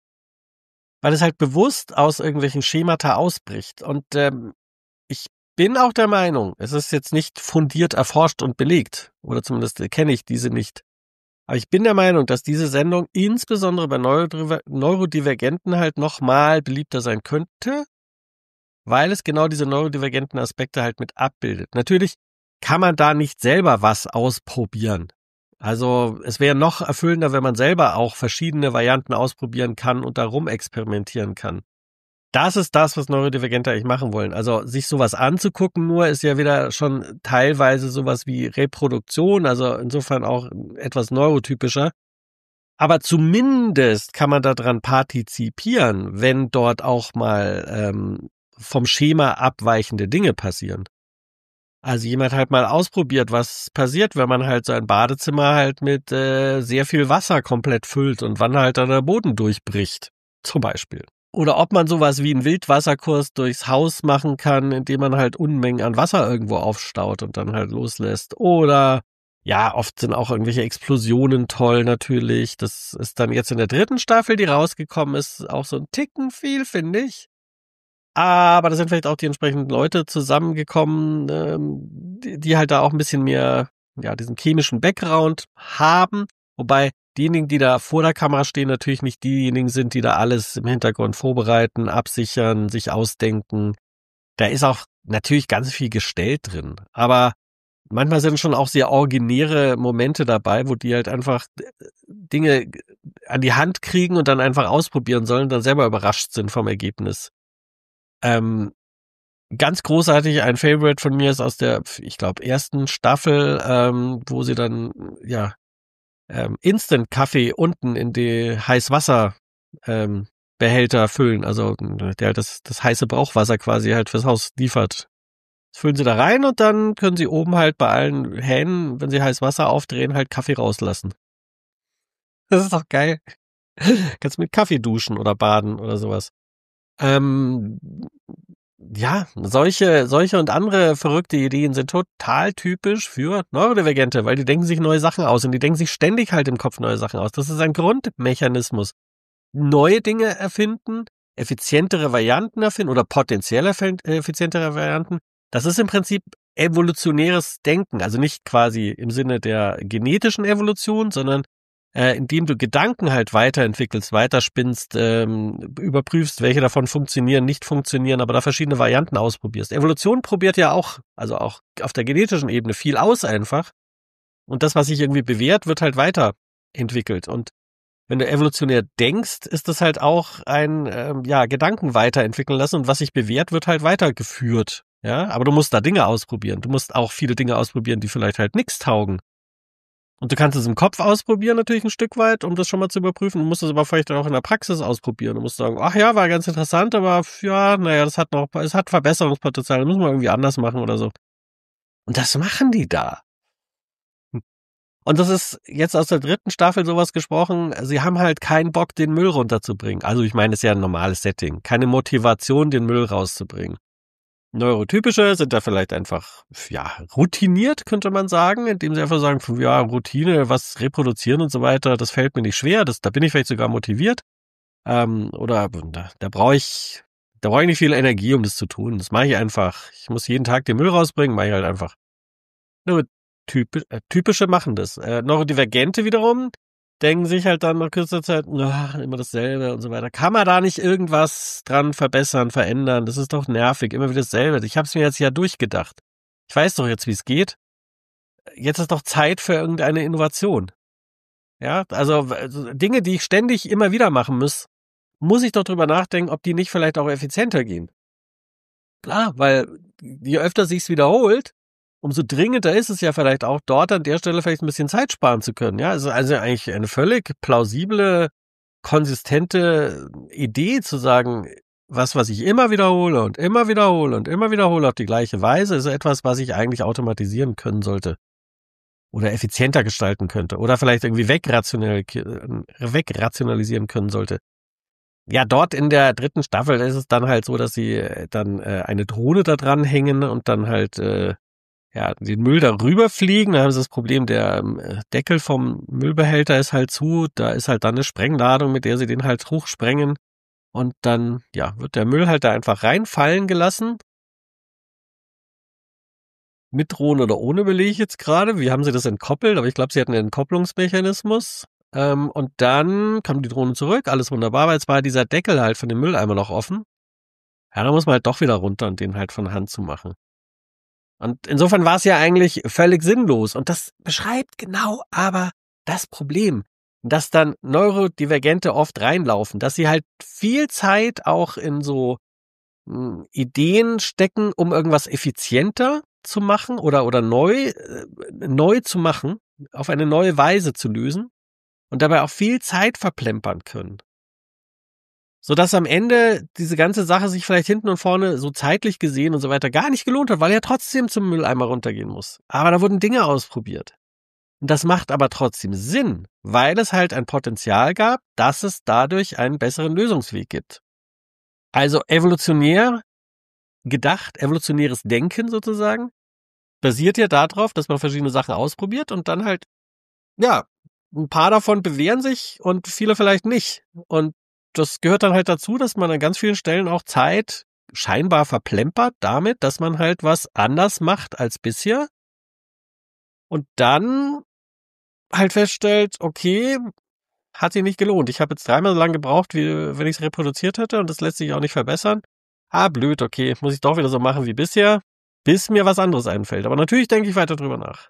Weil es halt bewusst aus irgendwelchen Schemata ausbricht. Und ähm, ich bin auch der Meinung, es ist jetzt nicht fundiert erforscht und belegt, oder zumindest kenne ich diese nicht. Aber ich bin der Meinung, dass diese Sendung insbesondere bei Neurodiver- Neurodivergenten halt nochmal beliebter sein könnte, weil es genau diese neurodivergenten Aspekte halt mit abbildet. Natürlich kann man da nicht selber was ausprobieren. Also es wäre noch erfüllender, wenn man selber auch verschiedene Varianten ausprobieren kann und da rumexperimentieren kann. Das ist das, was Neurodivergente eigentlich machen wollen. Also sich sowas anzugucken nur ist ja wieder schon teilweise sowas wie Reproduktion, also insofern auch etwas neurotypischer. Aber zumindest kann man daran partizipieren, wenn dort auch mal ähm, vom Schema abweichende Dinge passieren. Also jemand halt mal ausprobiert, was passiert, wenn man halt sein Badezimmer halt mit äh, sehr viel Wasser komplett füllt und wann halt dann der Boden durchbricht, zum Beispiel. Oder ob man sowas wie einen Wildwasserkurs durchs Haus machen kann, indem man halt Unmengen an Wasser irgendwo aufstaut und dann halt loslässt. Oder ja, oft sind auch irgendwelche Explosionen toll natürlich. Das ist dann jetzt in der dritten Staffel, die rausgekommen ist, auch so ein Ticken viel, finde ich. Aber da sind vielleicht auch die entsprechenden Leute zusammengekommen, ähm, die, die halt da auch ein bisschen mehr, ja, diesen chemischen Background haben. Wobei diejenigen, die da vor der Kamera stehen, natürlich nicht diejenigen sind, die da alles im Hintergrund vorbereiten, absichern, sich ausdenken. Da ist auch natürlich ganz viel gestellt drin. Aber manchmal sind schon auch sehr originäre Momente dabei, wo die halt einfach Dinge an die Hand kriegen und dann einfach ausprobieren sollen und dann selber überrascht sind vom Ergebnis. Ähm, ganz großartig, ein Favorite von mir ist aus der, ich glaube, ersten Staffel, ähm, wo sie dann, ja, ähm, Instant-Kaffee unten in die Heißwasser ähm, Behälter füllen, also der halt das, das heiße Brauchwasser quasi halt fürs Haus liefert. Das füllen sie da rein und dann können sie oben halt bei allen Hähnen, wenn sie heiß Wasser aufdrehen, halt Kaffee rauslassen. Das ist doch geil. Kannst mit Kaffee duschen oder baden oder sowas. Ähm, ja, solche, solche und andere verrückte Ideen sind total typisch für Neurodivergente, weil die denken sich neue Sachen aus und die denken sich ständig halt im Kopf neue Sachen aus. Das ist ein Grundmechanismus. Neue Dinge erfinden, effizientere Varianten erfinden oder potenziell effizientere Varianten. Das ist im Prinzip evolutionäres Denken, also nicht quasi im Sinne der genetischen Evolution, sondern äh, indem du Gedanken halt weiterentwickelst, weiterspinnst, ähm, überprüfst, welche davon funktionieren, nicht funktionieren, aber da verschiedene Varianten ausprobierst. Evolution probiert ja auch, also auch auf der genetischen Ebene viel aus einfach. Und das, was sich irgendwie bewährt, wird halt weiterentwickelt. Und wenn du evolutionär denkst, ist das halt auch ein, ähm, ja, Gedanken weiterentwickeln lassen und was sich bewährt, wird halt weitergeführt. Ja, aber du musst da Dinge ausprobieren. Du musst auch viele Dinge ausprobieren, die vielleicht halt nichts taugen. Und du kannst es im Kopf ausprobieren natürlich ein Stück weit, um das schon mal zu überprüfen. Du musst es aber vielleicht auch in der Praxis ausprobieren. Du musst sagen, ach ja, war ganz interessant, aber ja, naja, das hat noch, es hat Verbesserungspotenzial, das müssen wir irgendwie anders machen oder so. Und das machen die da. Und das ist jetzt aus der dritten Staffel sowas gesprochen, sie haben halt keinen Bock, den Müll runterzubringen. Also ich meine, es ist ja ein normales Setting. Keine Motivation, den Müll rauszubringen. Neurotypische sind da vielleicht einfach, ja, routiniert, könnte man sagen, indem sie einfach sagen, ja, Routine, was reproduzieren und so weiter, das fällt mir nicht schwer, das, da bin ich vielleicht sogar motiviert. Ähm, oder da, da brauche ich, da brauche ich nicht viel Energie, um das zu tun. Das mache ich einfach. Ich muss jeden Tag den Müll rausbringen, mache ich halt einfach. Nur typisch, äh, typische machen das. Äh, Neurodivergente wiederum denken sich halt dann nach kürzer Zeit, ach, immer dasselbe und so weiter. Kann man da nicht irgendwas dran verbessern, verändern? Das ist doch nervig, immer wieder dasselbe. Ich habe es mir jetzt ja durchgedacht. Ich weiß doch jetzt, wie es geht. Jetzt ist doch Zeit für irgendeine Innovation. Ja, also, also Dinge, die ich ständig immer wieder machen muss, muss ich doch drüber nachdenken, ob die nicht vielleicht auch effizienter gehen. Klar, weil je öfter sich's wiederholt, umso dringender ist es ja vielleicht auch dort an der Stelle vielleicht ein bisschen Zeit sparen zu können. Ja, also, also eigentlich eine völlig plausible, konsistente Idee zu sagen, was, was ich immer wiederhole und immer wiederhole und immer wiederhole auf die gleiche Weise, ist etwas, was ich eigentlich automatisieren können sollte oder effizienter gestalten könnte oder vielleicht irgendwie wegrational, wegrationalisieren können sollte. Ja, dort in der dritten Staffel ist es dann halt so, dass sie äh, dann äh, eine Drohne da dran hängen und dann halt äh, ja den Müll darüber fliegen. Da haben sie das Problem, der ähm, Deckel vom Müllbehälter ist halt zu. Da ist halt dann eine Sprengladung, mit der sie den halt hochsprengen. Und dann ja wird der Müll halt da einfach reinfallen gelassen. Mit Drohne oder ohne belege ich jetzt gerade. Wie haben sie das entkoppelt? Aber ich glaube, sie hatten einen Entkopplungsmechanismus. Ähm, und dann kam die Drohne zurück, alles wunderbar, weil jetzt war dieser Deckel halt von dem Mülleimer noch offen. Ja, da muss man halt doch wieder runter und den halt von Hand zu machen. Und insofern war es ja eigentlich völlig sinnlos. Und das beschreibt genau aber das Problem, dass dann Neurodivergente oft reinlaufen, dass sie halt viel Zeit auch in so mh, Ideen stecken, um irgendwas effizienter zu machen oder, oder neu, äh, neu zu machen, auf eine neue Weise zu lösen. Und dabei auch viel Zeit verplempern können. Sodass am Ende diese ganze Sache sich vielleicht hinten und vorne so zeitlich gesehen und so weiter gar nicht gelohnt hat, weil er trotzdem zum Mülleimer runtergehen muss. Aber da wurden Dinge ausprobiert. Und das macht aber trotzdem Sinn, weil es halt ein Potenzial gab, dass es dadurch einen besseren Lösungsweg gibt. Also evolutionär gedacht, evolutionäres Denken sozusagen, basiert ja darauf, dass man verschiedene Sachen ausprobiert und dann halt, ja, ein paar davon bewähren sich und viele vielleicht nicht. Und das gehört dann halt dazu, dass man an ganz vielen Stellen auch Zeit scheinbar verplempert damit, dass man halt was anders macht als bisher. Und dann halt feststellt, okay, hat sich nicht gelohnt. Ich habe jetzt dreimal so lange gebraucht, wie wenn ich es reproduziert hätte und das lässt sich auch nicht verbessern. Ah, blöd, okay, muss ich doch wieder so machen wie bisher, bis mir was anderes einfällt. Aber natürlich denke ich weiter drüber nach.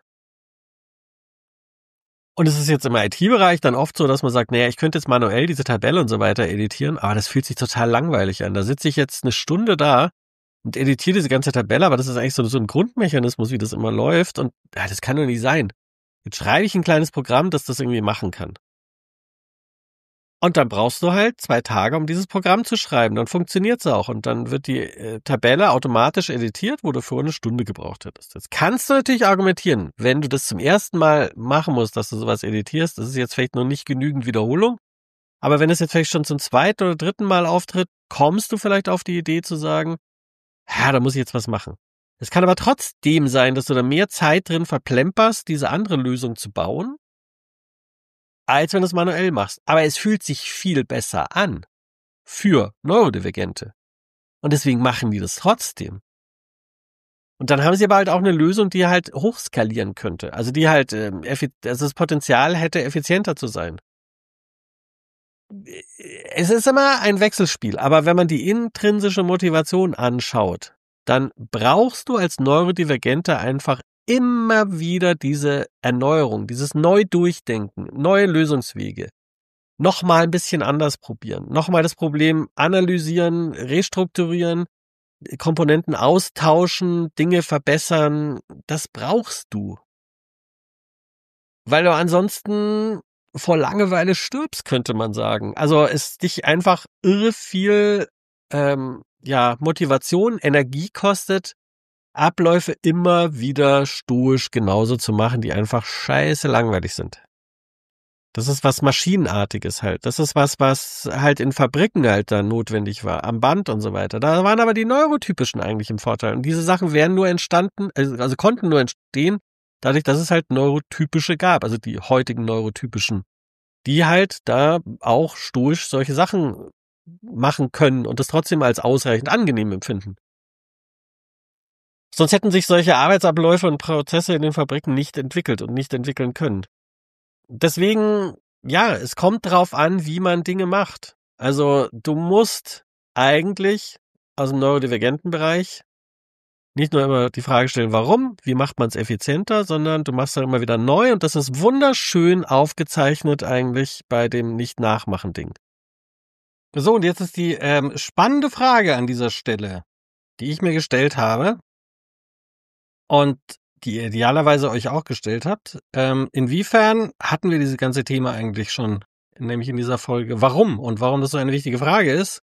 Und es ist jetzt im I T-Bereich dann oft so, dass man sagt, naja, ich könnte jetzt manuell diese Tabelle und so weiter editieren, aber das fühlt sich total langweilig an. Da sitze ich jetzt eine Stunde da und editiere diese ganze Tabelle, aber das ist eigentlich so, so ein Grundmechanismus, wie das immer läuft und ja, das kann doch nicht sein. Jetzt schreibe ich ein kleines Programm, das das irgendwie machen kann. Und dann brauchst du halt zwei Tage, um dieses Programm zu schreiben. Dann funktioniert's auch. Und dann wird die äh, Tabelle automatisch editiert, wo du vorher eine Stunde gebraucht hättest. Jetzt kannst du natürlich argumentieren, wenn du das zum ersten Mal machen musst, dass du sowas editierst, das ist jetzt vielleicht noch nicht genügend Wiederholung. Aber wenn es jetzt vielleicht schon zum zweiten oder dritten Mal auftritt, kommst du vielleicht auf die Idee zu sagen, ja, da muss ich jetzt was machen. Es kann aber trotzdem sein, dass du da mehr Zeit drin verplemperst, diese andere Lösung zu bauen, als wenn du es manuell machst. Aber es fühlt sich viel besser an für Neurodivergente. Und deswegen machen die das trotzdem. Und dann haben sie aber halt auch eine Lösung, die halt hochskalieren könnte. Also die halt, ähm, effi- also das Potenzial hätte, effizienter zu sein. Es ist immer ein Wechselspiel, aber wenn man die intrinsische Motivation anschaut, dann brauchst du als Neurodivergente einfach immer wieder diese Erneuerung, dieses Neudurchdenken, neue Lösungswege. Nochmal ein bisschen anders probieren, nochmal das Problem analysieren, restrukturieren, Komponenten austauschen, Dinge verbessern. Das brauchst du. Weil du ansonsten vor Langeweile stirbst, könnte man sagen. Also es dich einfach irre viel ähm, ja, Motivation, Energie kostet, Abläufe immer wieder stoisch genauso zu machen, die einfach scheiße langweilig sind. Das ist was Maschinenartiges halt. Das ist was, was halt in Fabriken halt dann notwendig war, am Band und so weiter. Da waren aber die Neurotypischen eigentlich im Vorteil. Und diese Sachen wären nur entstanden, also, also konnten nur entstehen, dadurch, dass es halt Neurotypische gab, also die heutigen Neurotypischen, die halt da auch stoisch solche Sachen machen können und das trotzdem als ausreichend angenehm empfinden. Sonst hätten sich solche Arbeitsabläufe und Prozesse in den Fabriken nicht entwickelt und nicht entwickeln können. Deswegen, ja, es kommt drauf an, wie man Dinge macht. Also du musst eigentlich aus dem neurodivergenten Bereich nicht nur immer die Frage stellen, warum, wie macht man es effizienter, sondern du machst dann immer wieder neu und das ist wunderschön aufgezeichnet eigentlich bei dem Nicht-Nachmachen-Ding. So, und jetzt ist die ähm, spannende Frage an dieser Stelle, die ich mir gestellt habe. Und die ihr idealerweise euch auch gestellt habt. Ähm, inwiefern hatten wir dieses ganze Thema eigentlich schon, nämlich in dieser Folge? Warum und warum das so eine wichtige Frage ist?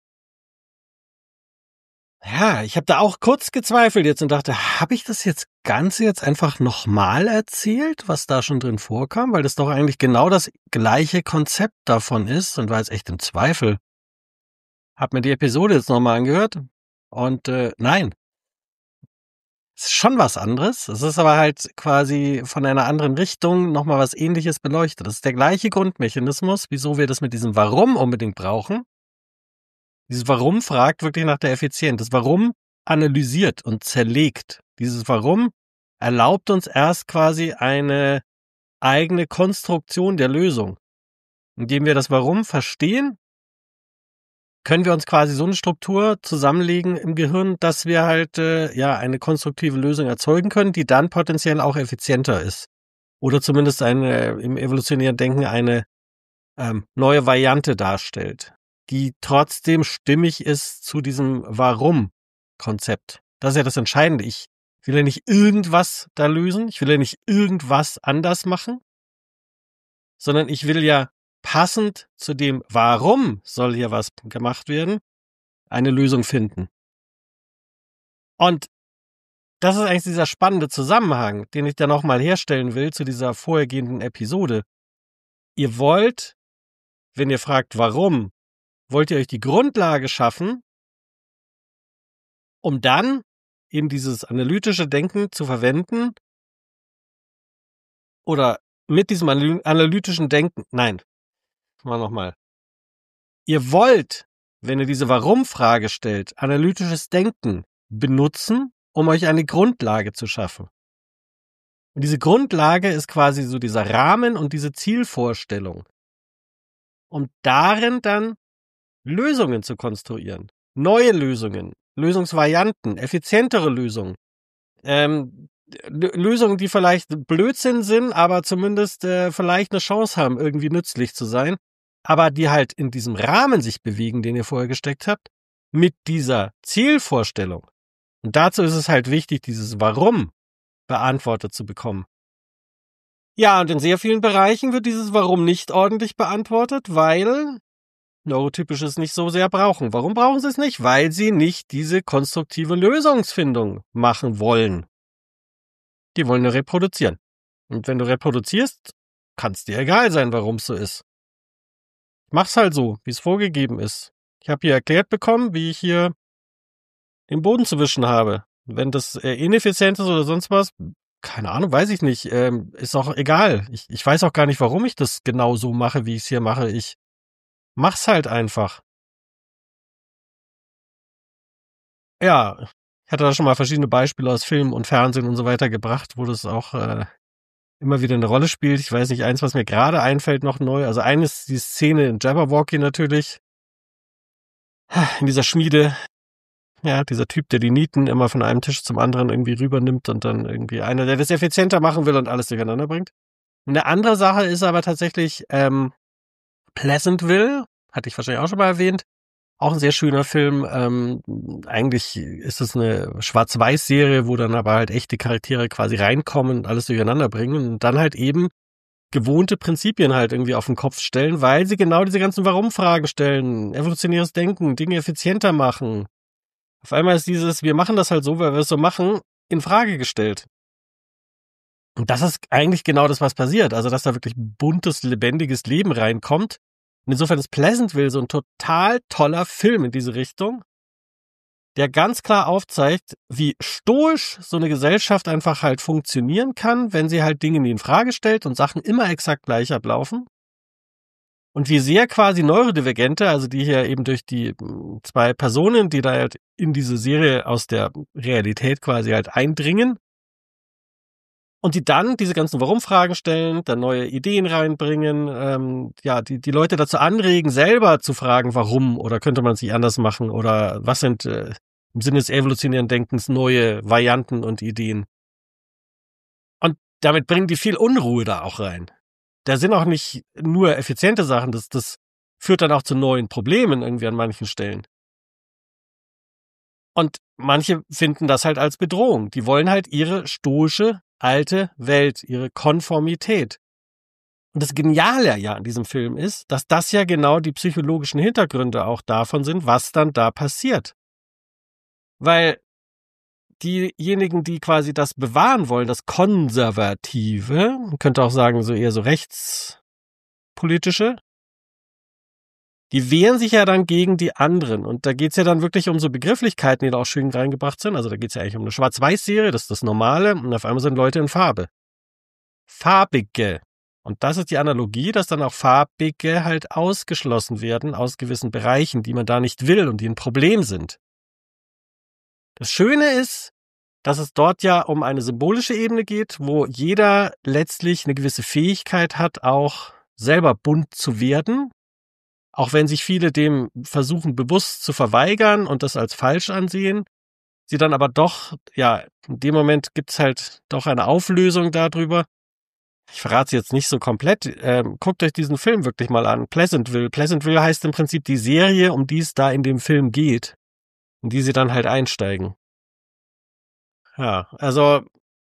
Ja, ich habe da auch kurz gezweifelt jetzt und dachte, habe ich das jetzt Ganze jetzt einfach nochmal erzählt, was da schon drin vorkam? Weil das doch eigentlich genau das gleiche Konzept davon ist und war jetzt echt im Zweifel. Hab mir die Episode jetzt nochmal angehört und äh, nein, es ist schon was anderes. Es ist aber halt quasi von einer anderen Richtung nochmal was Ähnliches beleuchtet. Das ist der gleiche Grundmechanismus, wieso wir das mit diesem Warum unbedingt brauchen. Dieses Warum fragt wirklich nach der Effizienz. Das Warum analysiert und zerlegt. Dieses Warum erlaubt uns erst quasi eine eigene Konstruktion der Lösung. Indem wir das Warum verstehen, können wir uns quasi so eine Struktur zusammenlegen im Gehirn, dass wir halt äh, ja eine konstruktive Lösung erzeugen können, die dann potenziell auch effizienter ist. Oder zumindest eine im evolutionären Denken eine ähm, neue Variante darstellt, die trotzdem stimmig ist zu diesem Warum-Konzept. Das ist ja das Entscheidende. Ich will ja nicht irgendwas da lösen, ich will ja nicht irgendwas anders machen, sondern ich will ja passend zu dem Warum soll hier was gemacht werden, eine Lösung finden. Und das ist eigentlich dieser spannende Zusammenhang, den ich da nochmal herstellen will zu dieser vorhergehenden Episode. Ihr wollt, wenn ihr fragt, warum, wollt ihr euch die Grundlage schaffen, um dann eben dieses analytische Denken zu verwenden oder mit diesem analytischen Denken, nein, mal nochmal. Ihr wollt, wenn ihr diese Warum-Frage stellt, analytisches Denken benutzen, um euch eine Grundlage zu schaffen. Und diese Grundlage ist quasi so dieser Rahmen und diese Zielvorstellung, um darin dann Lösungen zu konstruieren. Neue Lösungen, Lösungsvarianten, effizientere Lösungen. Ähm, Lösungen, die vielleicht Blödsinn sind, aber zumindest äh, vielleicht eine Chance haben, irgendwie nützlich zu sein. Aber die halt in diesem Rahmen sich bewegen, den ihr vorher gesteckt habt, mit dieser Zielvorstellung. Und dazu ist es halt wichtig, dieses Warum beantwortet zu bekommen. Ja, und in sehr vielen Bereichen wird dieses Warum nicht ordentlich beantwortet, weil Neurotypische es nicht so sehr brauchen. Warum brauchen sie es nicht? Weil sie nicht diese konstruktive Lösungsfindung machen wollen. Die wollen nur reproduzieren. Und wenn du reproduzierst, kann es dir egal sein, warum es so ist. Mach's halt so, wie es vorgegeben ist. Ich habe hier erklärt bekommen, wie ich hier den Boden zu wischen habe. Wenn das äh, ineffizient ist oder sonst was, keine Ahnung, weiß ich nicht. Ähm, ist auch egal. Ich, ich weiß auch gar nicht, warum ich das genau so mache, wie ich es hier mache. Ich mach's halt einfach. Ja, ich hatte da schon mal verschiedene Beispiele aus Film und Fernsehen und so weiter gebracht, wo das auch äh, immer wieder eine Rolle spielt. Ich weiß nicht, eins, was mir gerade einfällt, noch neu. Also eines, die Szene in Jabberwocky natürlich. In dieser Schmiede. Ja, dieser Typ, der die Nieten immer von einem Tisch zum anderen irgendwie rübernimmt und dann irgendwie einer, der das effizienter machen will und alles durcheinander bringt. Eine andere Sache ist aber tatsächlich ähm, Pleasantville, hatte ich wahrscheinlich auch schon mal erwähnt. Auch ein sehr schöner Film. Ähm, eigentlich ist es eine Schwarz-Weiß-Serie, wo dann aber halt echte Charaktere quasi reinkommen und alles durcheinander bringen und dann halt eben gewohnte Prinzipien halt irgendwie auf den Kopf stellen, weil sie genau diese ganzen Warum-Fragen stellen, evolutionäres Denken, Dinge effizienter machen. Auf einmal ist dieses, wir machen das halt so, weil wir es so machen, in Frage gestellt. Und das ist eigentlich genau das, was passiert. Also, dass da wirklich buntes, lebendiges Leben reinkommt. Und insofern ist Pleasantville so ein total toller Film in diese Richtung, der ganz klar aufzeigt, wie stoisch so eine Gesellschaft einfach halt funktionieren kann, wenn sie halt Dinge nie in Frage stellt und Sachen immer exakt gleich ablaufen. Und wie sehr quasi Neurodivergente, also die hier eben durch die zwei Personen, die da halt in diese Serie aus der Realität quasi halt eindringen und die dann diese ganzen Warum-Fragen stellen, dann neue Ideen reinbringen, ähm, ja, die die Leute dazu anregen, selber zu fragen, warum oder könnte man es nicht anders machen oder was sind äh, im Sinne des evolutionären Denkens neue Varianten und Ideen. Und damit bringen die viel Unruhe da auch rein. Da sind auch nicht nur effiziente Sachen, das, das führt dann auch zu neuen Problemen irgendwie an manchen Stellen. Und manche finden das halt als Bedrohung. Die wollen halt ihre stoische alte Welt, ihre Konformität. Und das Geniale ja an diesem Film ist, dass das ja genau die psychologischen Hintergründe auch davon sind, was dann da passiert. Weil diejenigen, die quasi das bewahren wollen, das Konservative, man könnte auch sagen, so eher so rechtspolitische, die wehren sich ja dann gegen die anderen. Und da geht's ja dann wirklich um so Begrifflichkeiten, die da auch schön reingebracht sind. Also da geht's ja eigentlich um eine Schwarz-Weiß-Serie, das ist das Normale, und auf einmal sind Leute in Farbe. Farbige. Und das ist die Analogie, dass dann auch Farbige halt ausgeschlossen werden aus gewissen Bereichen, die man da nicht will und die ein Problem sind. Das Schöne ist, dass es dort ja um eine symbolische Ebene geht, wo jeder letztlich eine gewisse Fähigkeit hat, auch selber bunt zu werden, auch wenn sich viele dem versuchen bewusst zu verweigern und das als falsch ansehen, sie dann aber doch, ja, in dem Moment gibt's halt doch eine Auflösung darüber. Ich verrate es jetzt nicht so komplett, ähm, guckt euch diesen Film wirklich mal an, Pleasantville. Pleasantville heißt im Prinzip die Serie, um die es da in dem Film geht, in die sie dann halt einsteigen. Ja, also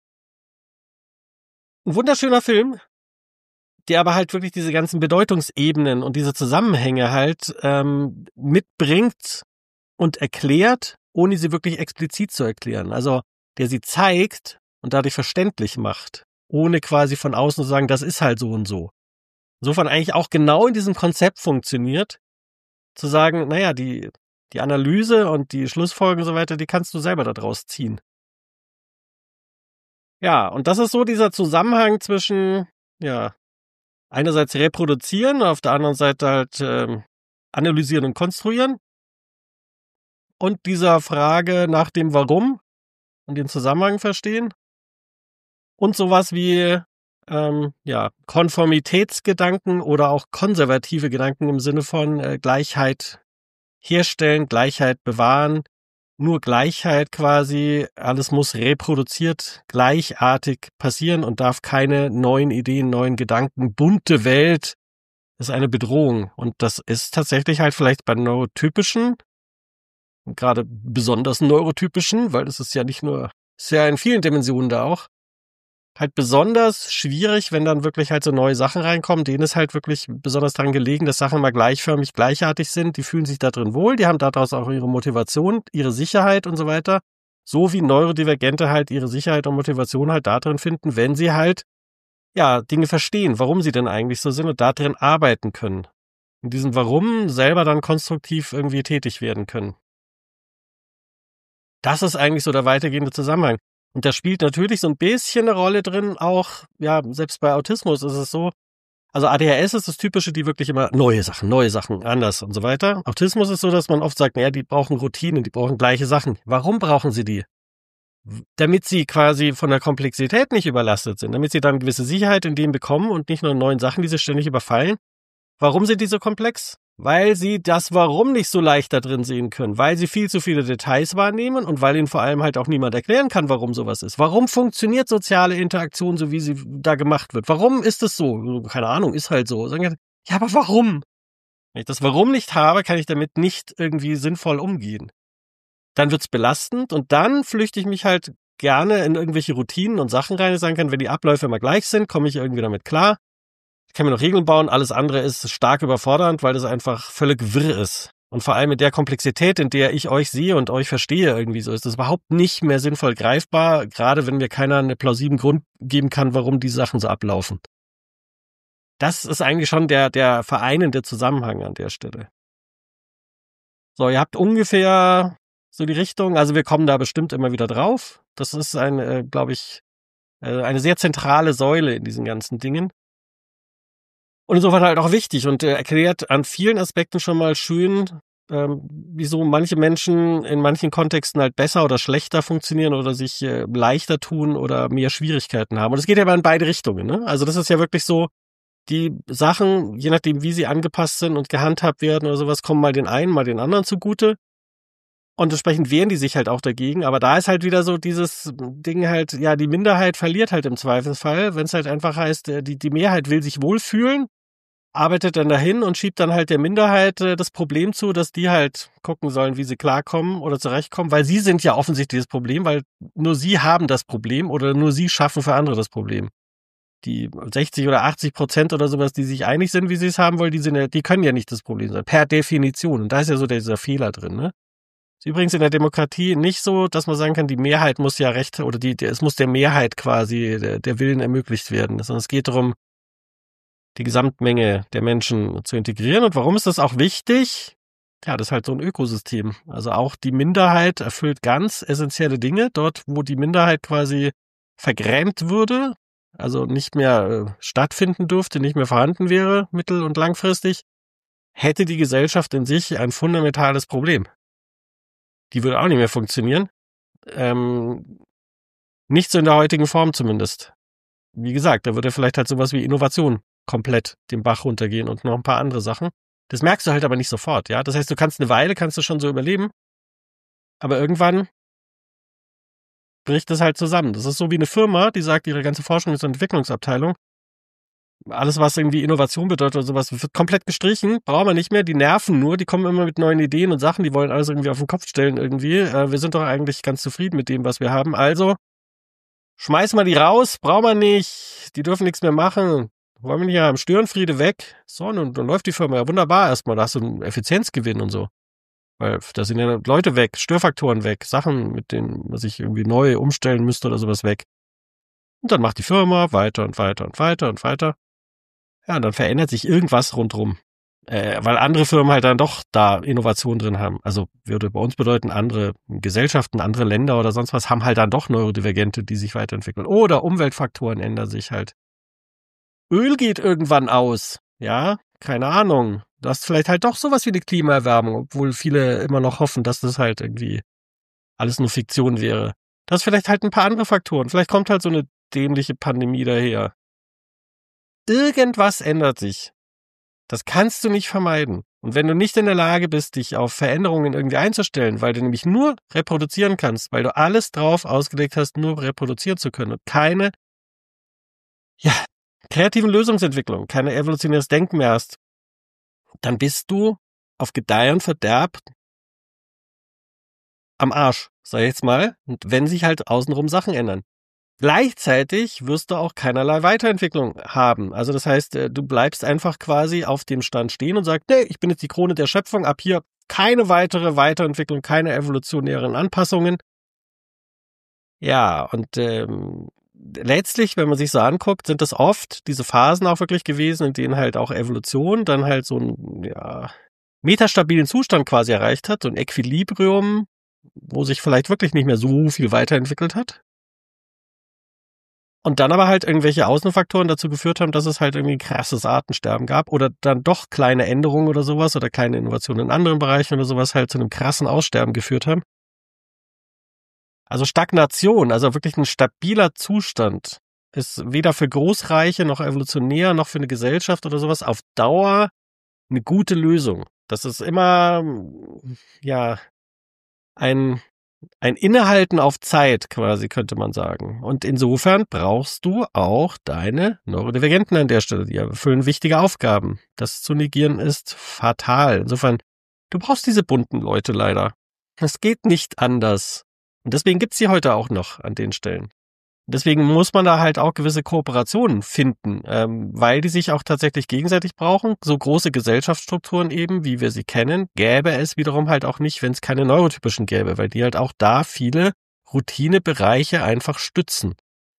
ein wunderschöner Film, der aber halt wirklich diese ganzen Bedeutungsebenen und diese Zusammenhänge halt ähm, mitbringt und erklärt, ohne sie wirklich explizit zu erklären. Also der sie zeigt und dadurch verständlich macht, ohne quasi von außen zu sagen, das ist halt so und so. Insofern eigentlich auch genau in diesem Konzept funktioniert, zu sagen, naja, die, die Analyse und die Schlussfolgerungen und so weiter, die kannst du selber daraus ziehen. Ja, und das ist so dieser Zusammenhang zwischen, ja, einerseits reproduzieren, auf der anderen Seite halt ähm, analysieren und konstruieren und dieser Frage nach dem Warum und den Zusammenhang verstehen und sowas wie ähm, ja, Konformitätsgedanken oder auch konservative Gedanken im Sinne von äh, Gleichheit herstellen, Gleichheit bewahren, nur Gleichheit quasi, alles muss reproduziert, gleichartig passieren und darf keine neuen Ideen, neuen Gedanken, bunte Welt ist eine Bedrohung. Und das ist tatsächlich halt vielleicht bei neurotypischen, gerade besonders neurotypischen, weil es ist ja nicht nur, ist ja in vielen Dimensionen da auch, halt besonders schwierig, wenn dann wirklich halt so neue Sachen reinkommen. Denen ist halt wirklich besonders daran gelegen, dass Sachen mal gleichförmig, gleichartig sind. Die fühlen sich da drin wohl, die haben daraus auch ihre Motivation, ihre Sicherheit und so weiter. So wie Neurodivergente halt ihre Sicherheit und Motivation halt da drin finden, wenn sie halt, ja, Dinge verstehen, warum sie denn eigentlich so sind und da drin arbeiten können. In diesem Warum selber dann konstruktiv irgendwie tätig werden können. Das ist eigentlich so der weitergehende Zusammenhang. Und da spielt natürlich so ein bisschen eine Rolle drin, auch, ja, selbst bei Autismus ist es so, also A D H S ist das Typische, die wirklich immer neue Sachen, neue Sachen, anders und so weiter. Autismus ist so, dass man oft sagt, naja, die brauchen Routinen, die brauchen gleiche Sachen. Warum brauchen sie die? Damit sie quasi von der Komplexität nicht überlastet sind, damit sie dann eine gewisse Sicherheit in dem bekommen und nicht nur in neuen Sachen, die sie ständig überfallen. Warum sind die so komplex? Weil sie das Warum nicht so leicht da drin sehen können, weil sie viel zu viele Details wahrnehmen und weil ihnen vor allem halt auch niemand erklären kann, warum sowas ist. Warum funktioniert soziale Interaktion so, wie sie da gemacht wird? Warum ist es so? Keine Ahnung, ist halt so. Sagen, ja, aber warum? Wenn ich das Warum nicht habe, kann ich damit nicht irgendwie sinnvoll umgehen. Dann wird's belastend und dann flüchte ich mich halt gerne in irgendwelche Routinen und Sachen rein, die sagen kann, wenn die Abläufe immer gleich sind, komme ich irgendwie damit klar. Ich kann mir noch Regeln bauen, alles andere ist stark überfordernd, weil das einfach völlig wirr ist. Und vor allem mit der Komplexität, in der ich euch sehe und euch verstehe irgendwie so, ist das überhaupt nicht mehr sinnvoll greifbar, gerade wenn mir keiner einen plausiblen Grund geben kann, warum die Sachen so ablaufen. Das ist eigentlich schon der, der vereinende Zusammenhang an der Stelle. So, ihr habt ungefähr so die Richtung, also wir kommen da bestimmt immer wieder drauf. Das ist eine, äh, glaube ich, äh, eine sehr zentrale Säule in diesen ganzen Dingen. Und insofern halt auch wichtig und äh, erklärt an vielen Aspekten schon mal schön, ähm, wieso manche Menschen in manchen Kontexten halt besser oder schlechter funktionieren oder sich äh, leichter tun oder mehr Schwierigkeiten haben. Und es geht ja aber in beide Richtungen, ne? Also das ist ja wirklich so, die Sachen, je nachdem wie sie angepasst sind und gehandhabt werden oder sowas, kommen mal den einen, mal den anderen zugute. Und entsprechend wehren die sich halt auch dagegen. Aber da ist halt wieder so dieses Ding halt, ja, die Minderheit verliert halt im Zweifelsfall, wenn es halt einfach heißt, die, die Mehrheit will sich wohlfühlen. arbeitet dann dahin und schiebt dann halt der Minderheit äh, das Problem zu, dass die halt gucken sollen, wie sie klarkommen oder zurechtkommen, weil sie sind ja offensichtlich das Problem, weil nur sie haben das Problem oder nur sie schaffen für andere das Problem. Die sechzig oder achtzig Prozent oder sowas, die sich einig sind, wie sie es haben wollen, die sind ja, die können ja nicht das Problem sein, per Definition. Und da ist ja so dieser Fehler drin, ne? Ist übrigens in der Demokratie nicht so, dass man sagen kann, die Mehrheit muss ja recht, oder die, es muss der Mehrheit quasi der, der Willen ermöglicht werden, sondern es geht darum, die Gesamtmenge der Menschen zu integrieren. Und warum ist das auch wichtig? Ja, das ist halt so ein Ökosystem. Also auch die Minderheit erfüllt ganz essentielle Dinge. Dort, wo die Minderheit quasi vergrämt würde, also nicht mehr äh, stattfinden dürfte, nicht mehr vorhanden wäre, mittel- und langfristig, hätte die Gesellschaft in sich ein fundamentales Problem. Die würde auch nicht mehr funktionieren. Ähm, nicht so in der heutigen Form zumindest. Wie gesagt, da würde vielleicht halt sowas wie Innovation komplett den Bach runtergehen und noch ein paar andere Sachen. Das merkst du halt aber nicht sofort, ja. Das heißt, du kannst eine Weile, kannst du schon so überleben, aber irgendwann bricht das halt zusammen. Das ist so wie eine Firma, die sagt, ihre ganze Forschungs- und Entwicklungsabteilung, alles, was irgendwie Innovation bedeutet oder sowas, wird komplett gestrichen, brauchen wir nicht mehr, die nerven nur, die kommen immer mit neuen Ideen und Sachen, die wollen alles irgendwie auf den Kopf stellen irgendwie. Äh, wir sind doch eigentlich ganz zufrieden mit dem, was wir haben, also schmeiß mal die raus, brauchen wir nicht, die dürfen nichts mehr machen. Wollen wir nicht haben, Störenfriede weg. So, und dann läuft die Firma ja wunderbar erstmal. Da hast du einen Effizienzgewinn und so. Weil da sind ja Leute weg, Störfaktoren weg, Sachen, mit denen man sich irgendwie neu umstellen müsste oder sowas weg. Und dann macht die Firma weiter und weiter und weiter und weiter. Ja, und dann verändert sich irgendwas rundrum. Äh, weil andere Firmen halt dann doch da Innovation drin haben. Also würde bei uns bedeuten, andere Gesellschaften, andere Länder oder sonst was haben halt dann doch Neurodivergente, die sich weiterentwickeln. Oder Umweltfaktoren ändern sich halt. Öl geht irgendwann aus, ja, keine Ahnung. Du hast vielleicht halt doch sowas wie eine Klimaerwärmung, obwohl viele immer noch hoffen, dass das halt irgendwie alles nur Fiktion wäre. Das ist vielleicht halt ein paar andere Faktoren. Vielleicht kommt halt so eine dämliche Pandemie daher. Irgendwas ändert sich. Das kannst du nicht vermeiden. Und wenn du nicht in der Lage bist, dich auf Veränderungen irgendwie einzustellen, weil du nämlich nur reproduzieren kannst, weil du alles drauf ausgelegt hast, nur reproduzieren zu können und keine, ja, kreativen Lösungsentwicklung, keine evolutionäres Denken mehr hast, dann bist du auf Gedeih und Verderb am Arsch, sag ich jetzt mal, und wenn sich halt außenrum Sachen ändern. Gleichzeitig wirst du auch keinerlei Weiterentwicklung haben. Also das heißt, du bleibst einfach quasi auf dem Stand stehen und sagst, nee, ich bin jetzt die Krone der Schöpfung, ab hier keine weitere Weiterentwicklung, keine evolutionären Anpassungen. Ja, und ähm, letztlich, wenn man sich so anguckt, sind das oft diese Phasen auch wirklich gewesen, in denen halt auch Evolution dann halt so einen ja, metastabilen Zustand quasi erreicht hat, so ein Equilibrium, wo sich vielleicht wirklich nicht mehr so viel weiterentwickelt hat. Und dann aber halt irgendwelche Außenfaktoren dazu geführt haben, dass es halt irgendwie ein krasses Artensterben gab oder dann doch kleine Änderungen oder sowas oder kleine Innovationen in anderen Bereichen oder sowas halt zu einem krassen Aussterben geführt haben. Also Stagnation, also wirklich ein stabiler Zustand, ist weder für Großreiche noch evolutionär noch für eine Gesellschaft oder sowas auf Dauer eine gute Lösung. Das ist immer, ja, ein, ein Innehalten auf Zeit quasi, könnte man sagen. Und insofern brauchst du auch deine Neurodivergenten an der Stelle. Die erfüllen wichtige Aufgaben. Das zu negieren ist fatal. Insofern, du brauchst diese bunten Leute leider. Es geht nicht anders. Und deswegen gibt's sie heute auch noch an den Stellen. Deswegen muss man da halt auch gewisse Kooperationen finden, ähm, weil die sich auch tatsächlich gegenseitig brauchen. So große Gesellschaftsstrukturen eben, wie wir sie kennen, gäbe es wiederum halt auch nicht, wenn es keine neurotypischen gäbe, weil die halt auch da viele Routinebereiche einfach stützen.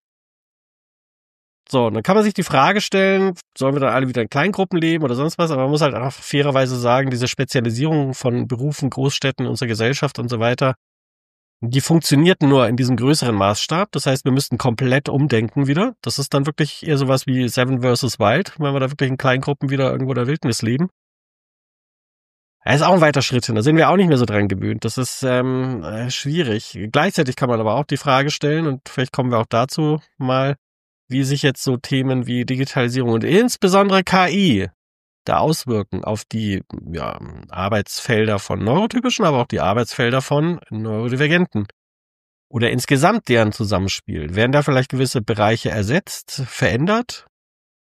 So, und dann kann man sich die Frage stellen, sollen wir dann alle wieder in Kleingruppen leben oder sonst was, aber man muss halt einfach fairerweise sagen, diese Spezialisierung von Berufen, Großstädten, unserer Gesellschaft und so weiter, die funktioniert nur in diesem größeren Maßstab. Das heißt, wir müssten komplett umdenken wieder. Das ist dann wirklich eher sowas wie Seven versus Wild, wenn wir da wirklich in Kleingruppen wieder irgendwo in der Wildnis leben. Das ist auch ein weiter Schritt hin. Da sind wir auch nicht mehr so dran gewöhnt. Das ist ähm, äh, schwierig. Gleichzeitig kann man aber auch die Frage stellen, und vielleicht kommen wir auch dazu mal, wie sich jetzt so Themen wie Digitalisierung und insbesondere K I da auswirken auf die ja, Arbeitsfelder von Neurotypischen, aber auch die Arbeitsfelder von Neurodivergenten. Oder insgesamt deren Zusammenspiel. Werden da vielleicht gewisse Bereiche ersetzt, verändert?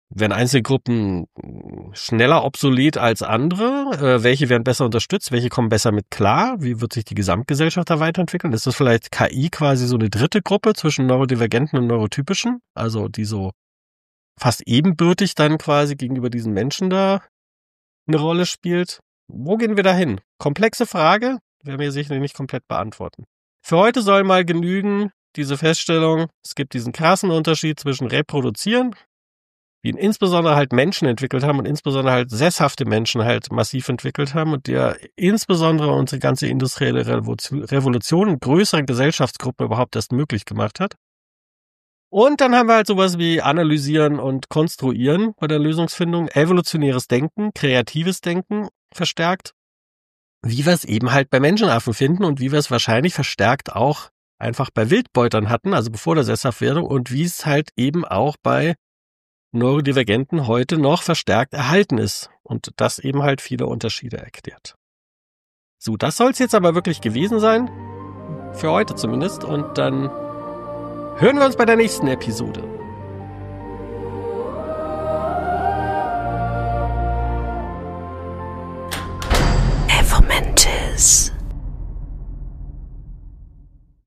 werden einzelne Gruppen schneller obsolet als andere? Äh, welche werden besser unterstützt? Welche kommen besser mit klar? Wie wird sich die Gesamtgesellschaft da weiterentwickeln? Ist das vielleicht K I quasi so eine dritte Gruppe zwischen Neurodivergenten und Neurotypischen? Also die so fast ebenbürtig dann quasi gegenüber diesen Menschen da eine Rolle spielt? Wo gehen wir da hin? Komplexe Frage, werden wir sicherlich nicht komplett beantworten. Für heute soll mal genügen diese Feststellung, es gibt diesen krassen Unterschied zwischen Reproduzieren, wie ihn insbesondere halt Menschen entwickelt haben und insbesondere halt sesshafte Menschen halt massiv entwickelt haben und der insbesondere unsere ganze industrielle Revolution in größeren Gesellschaftsgruppen überhaupt erst möglich gemacht hat. Und dann haben wir halt sowas wie Analysieren und Konstruieren bei der Lösungsfindung, evolutionäres Denken, kreatives Denken verstärkt, wie wir es eben halt bei Menschenaffen finden und wie wir es wahrscheinlich verstärkt auch einfach bei Wildbeutern hatten, also bevor der Sesshaftwerdung, und wie es halt eben auch bei Neurodivergenten heute noch verstärkt erhalten ist und das eben halt viele Unterschiede erklärt. So, das soll es jetzt aber wirklich gewesen sein, für heute zumindest, und dann hören wir uns bei der nächsten Episode. Evomentis.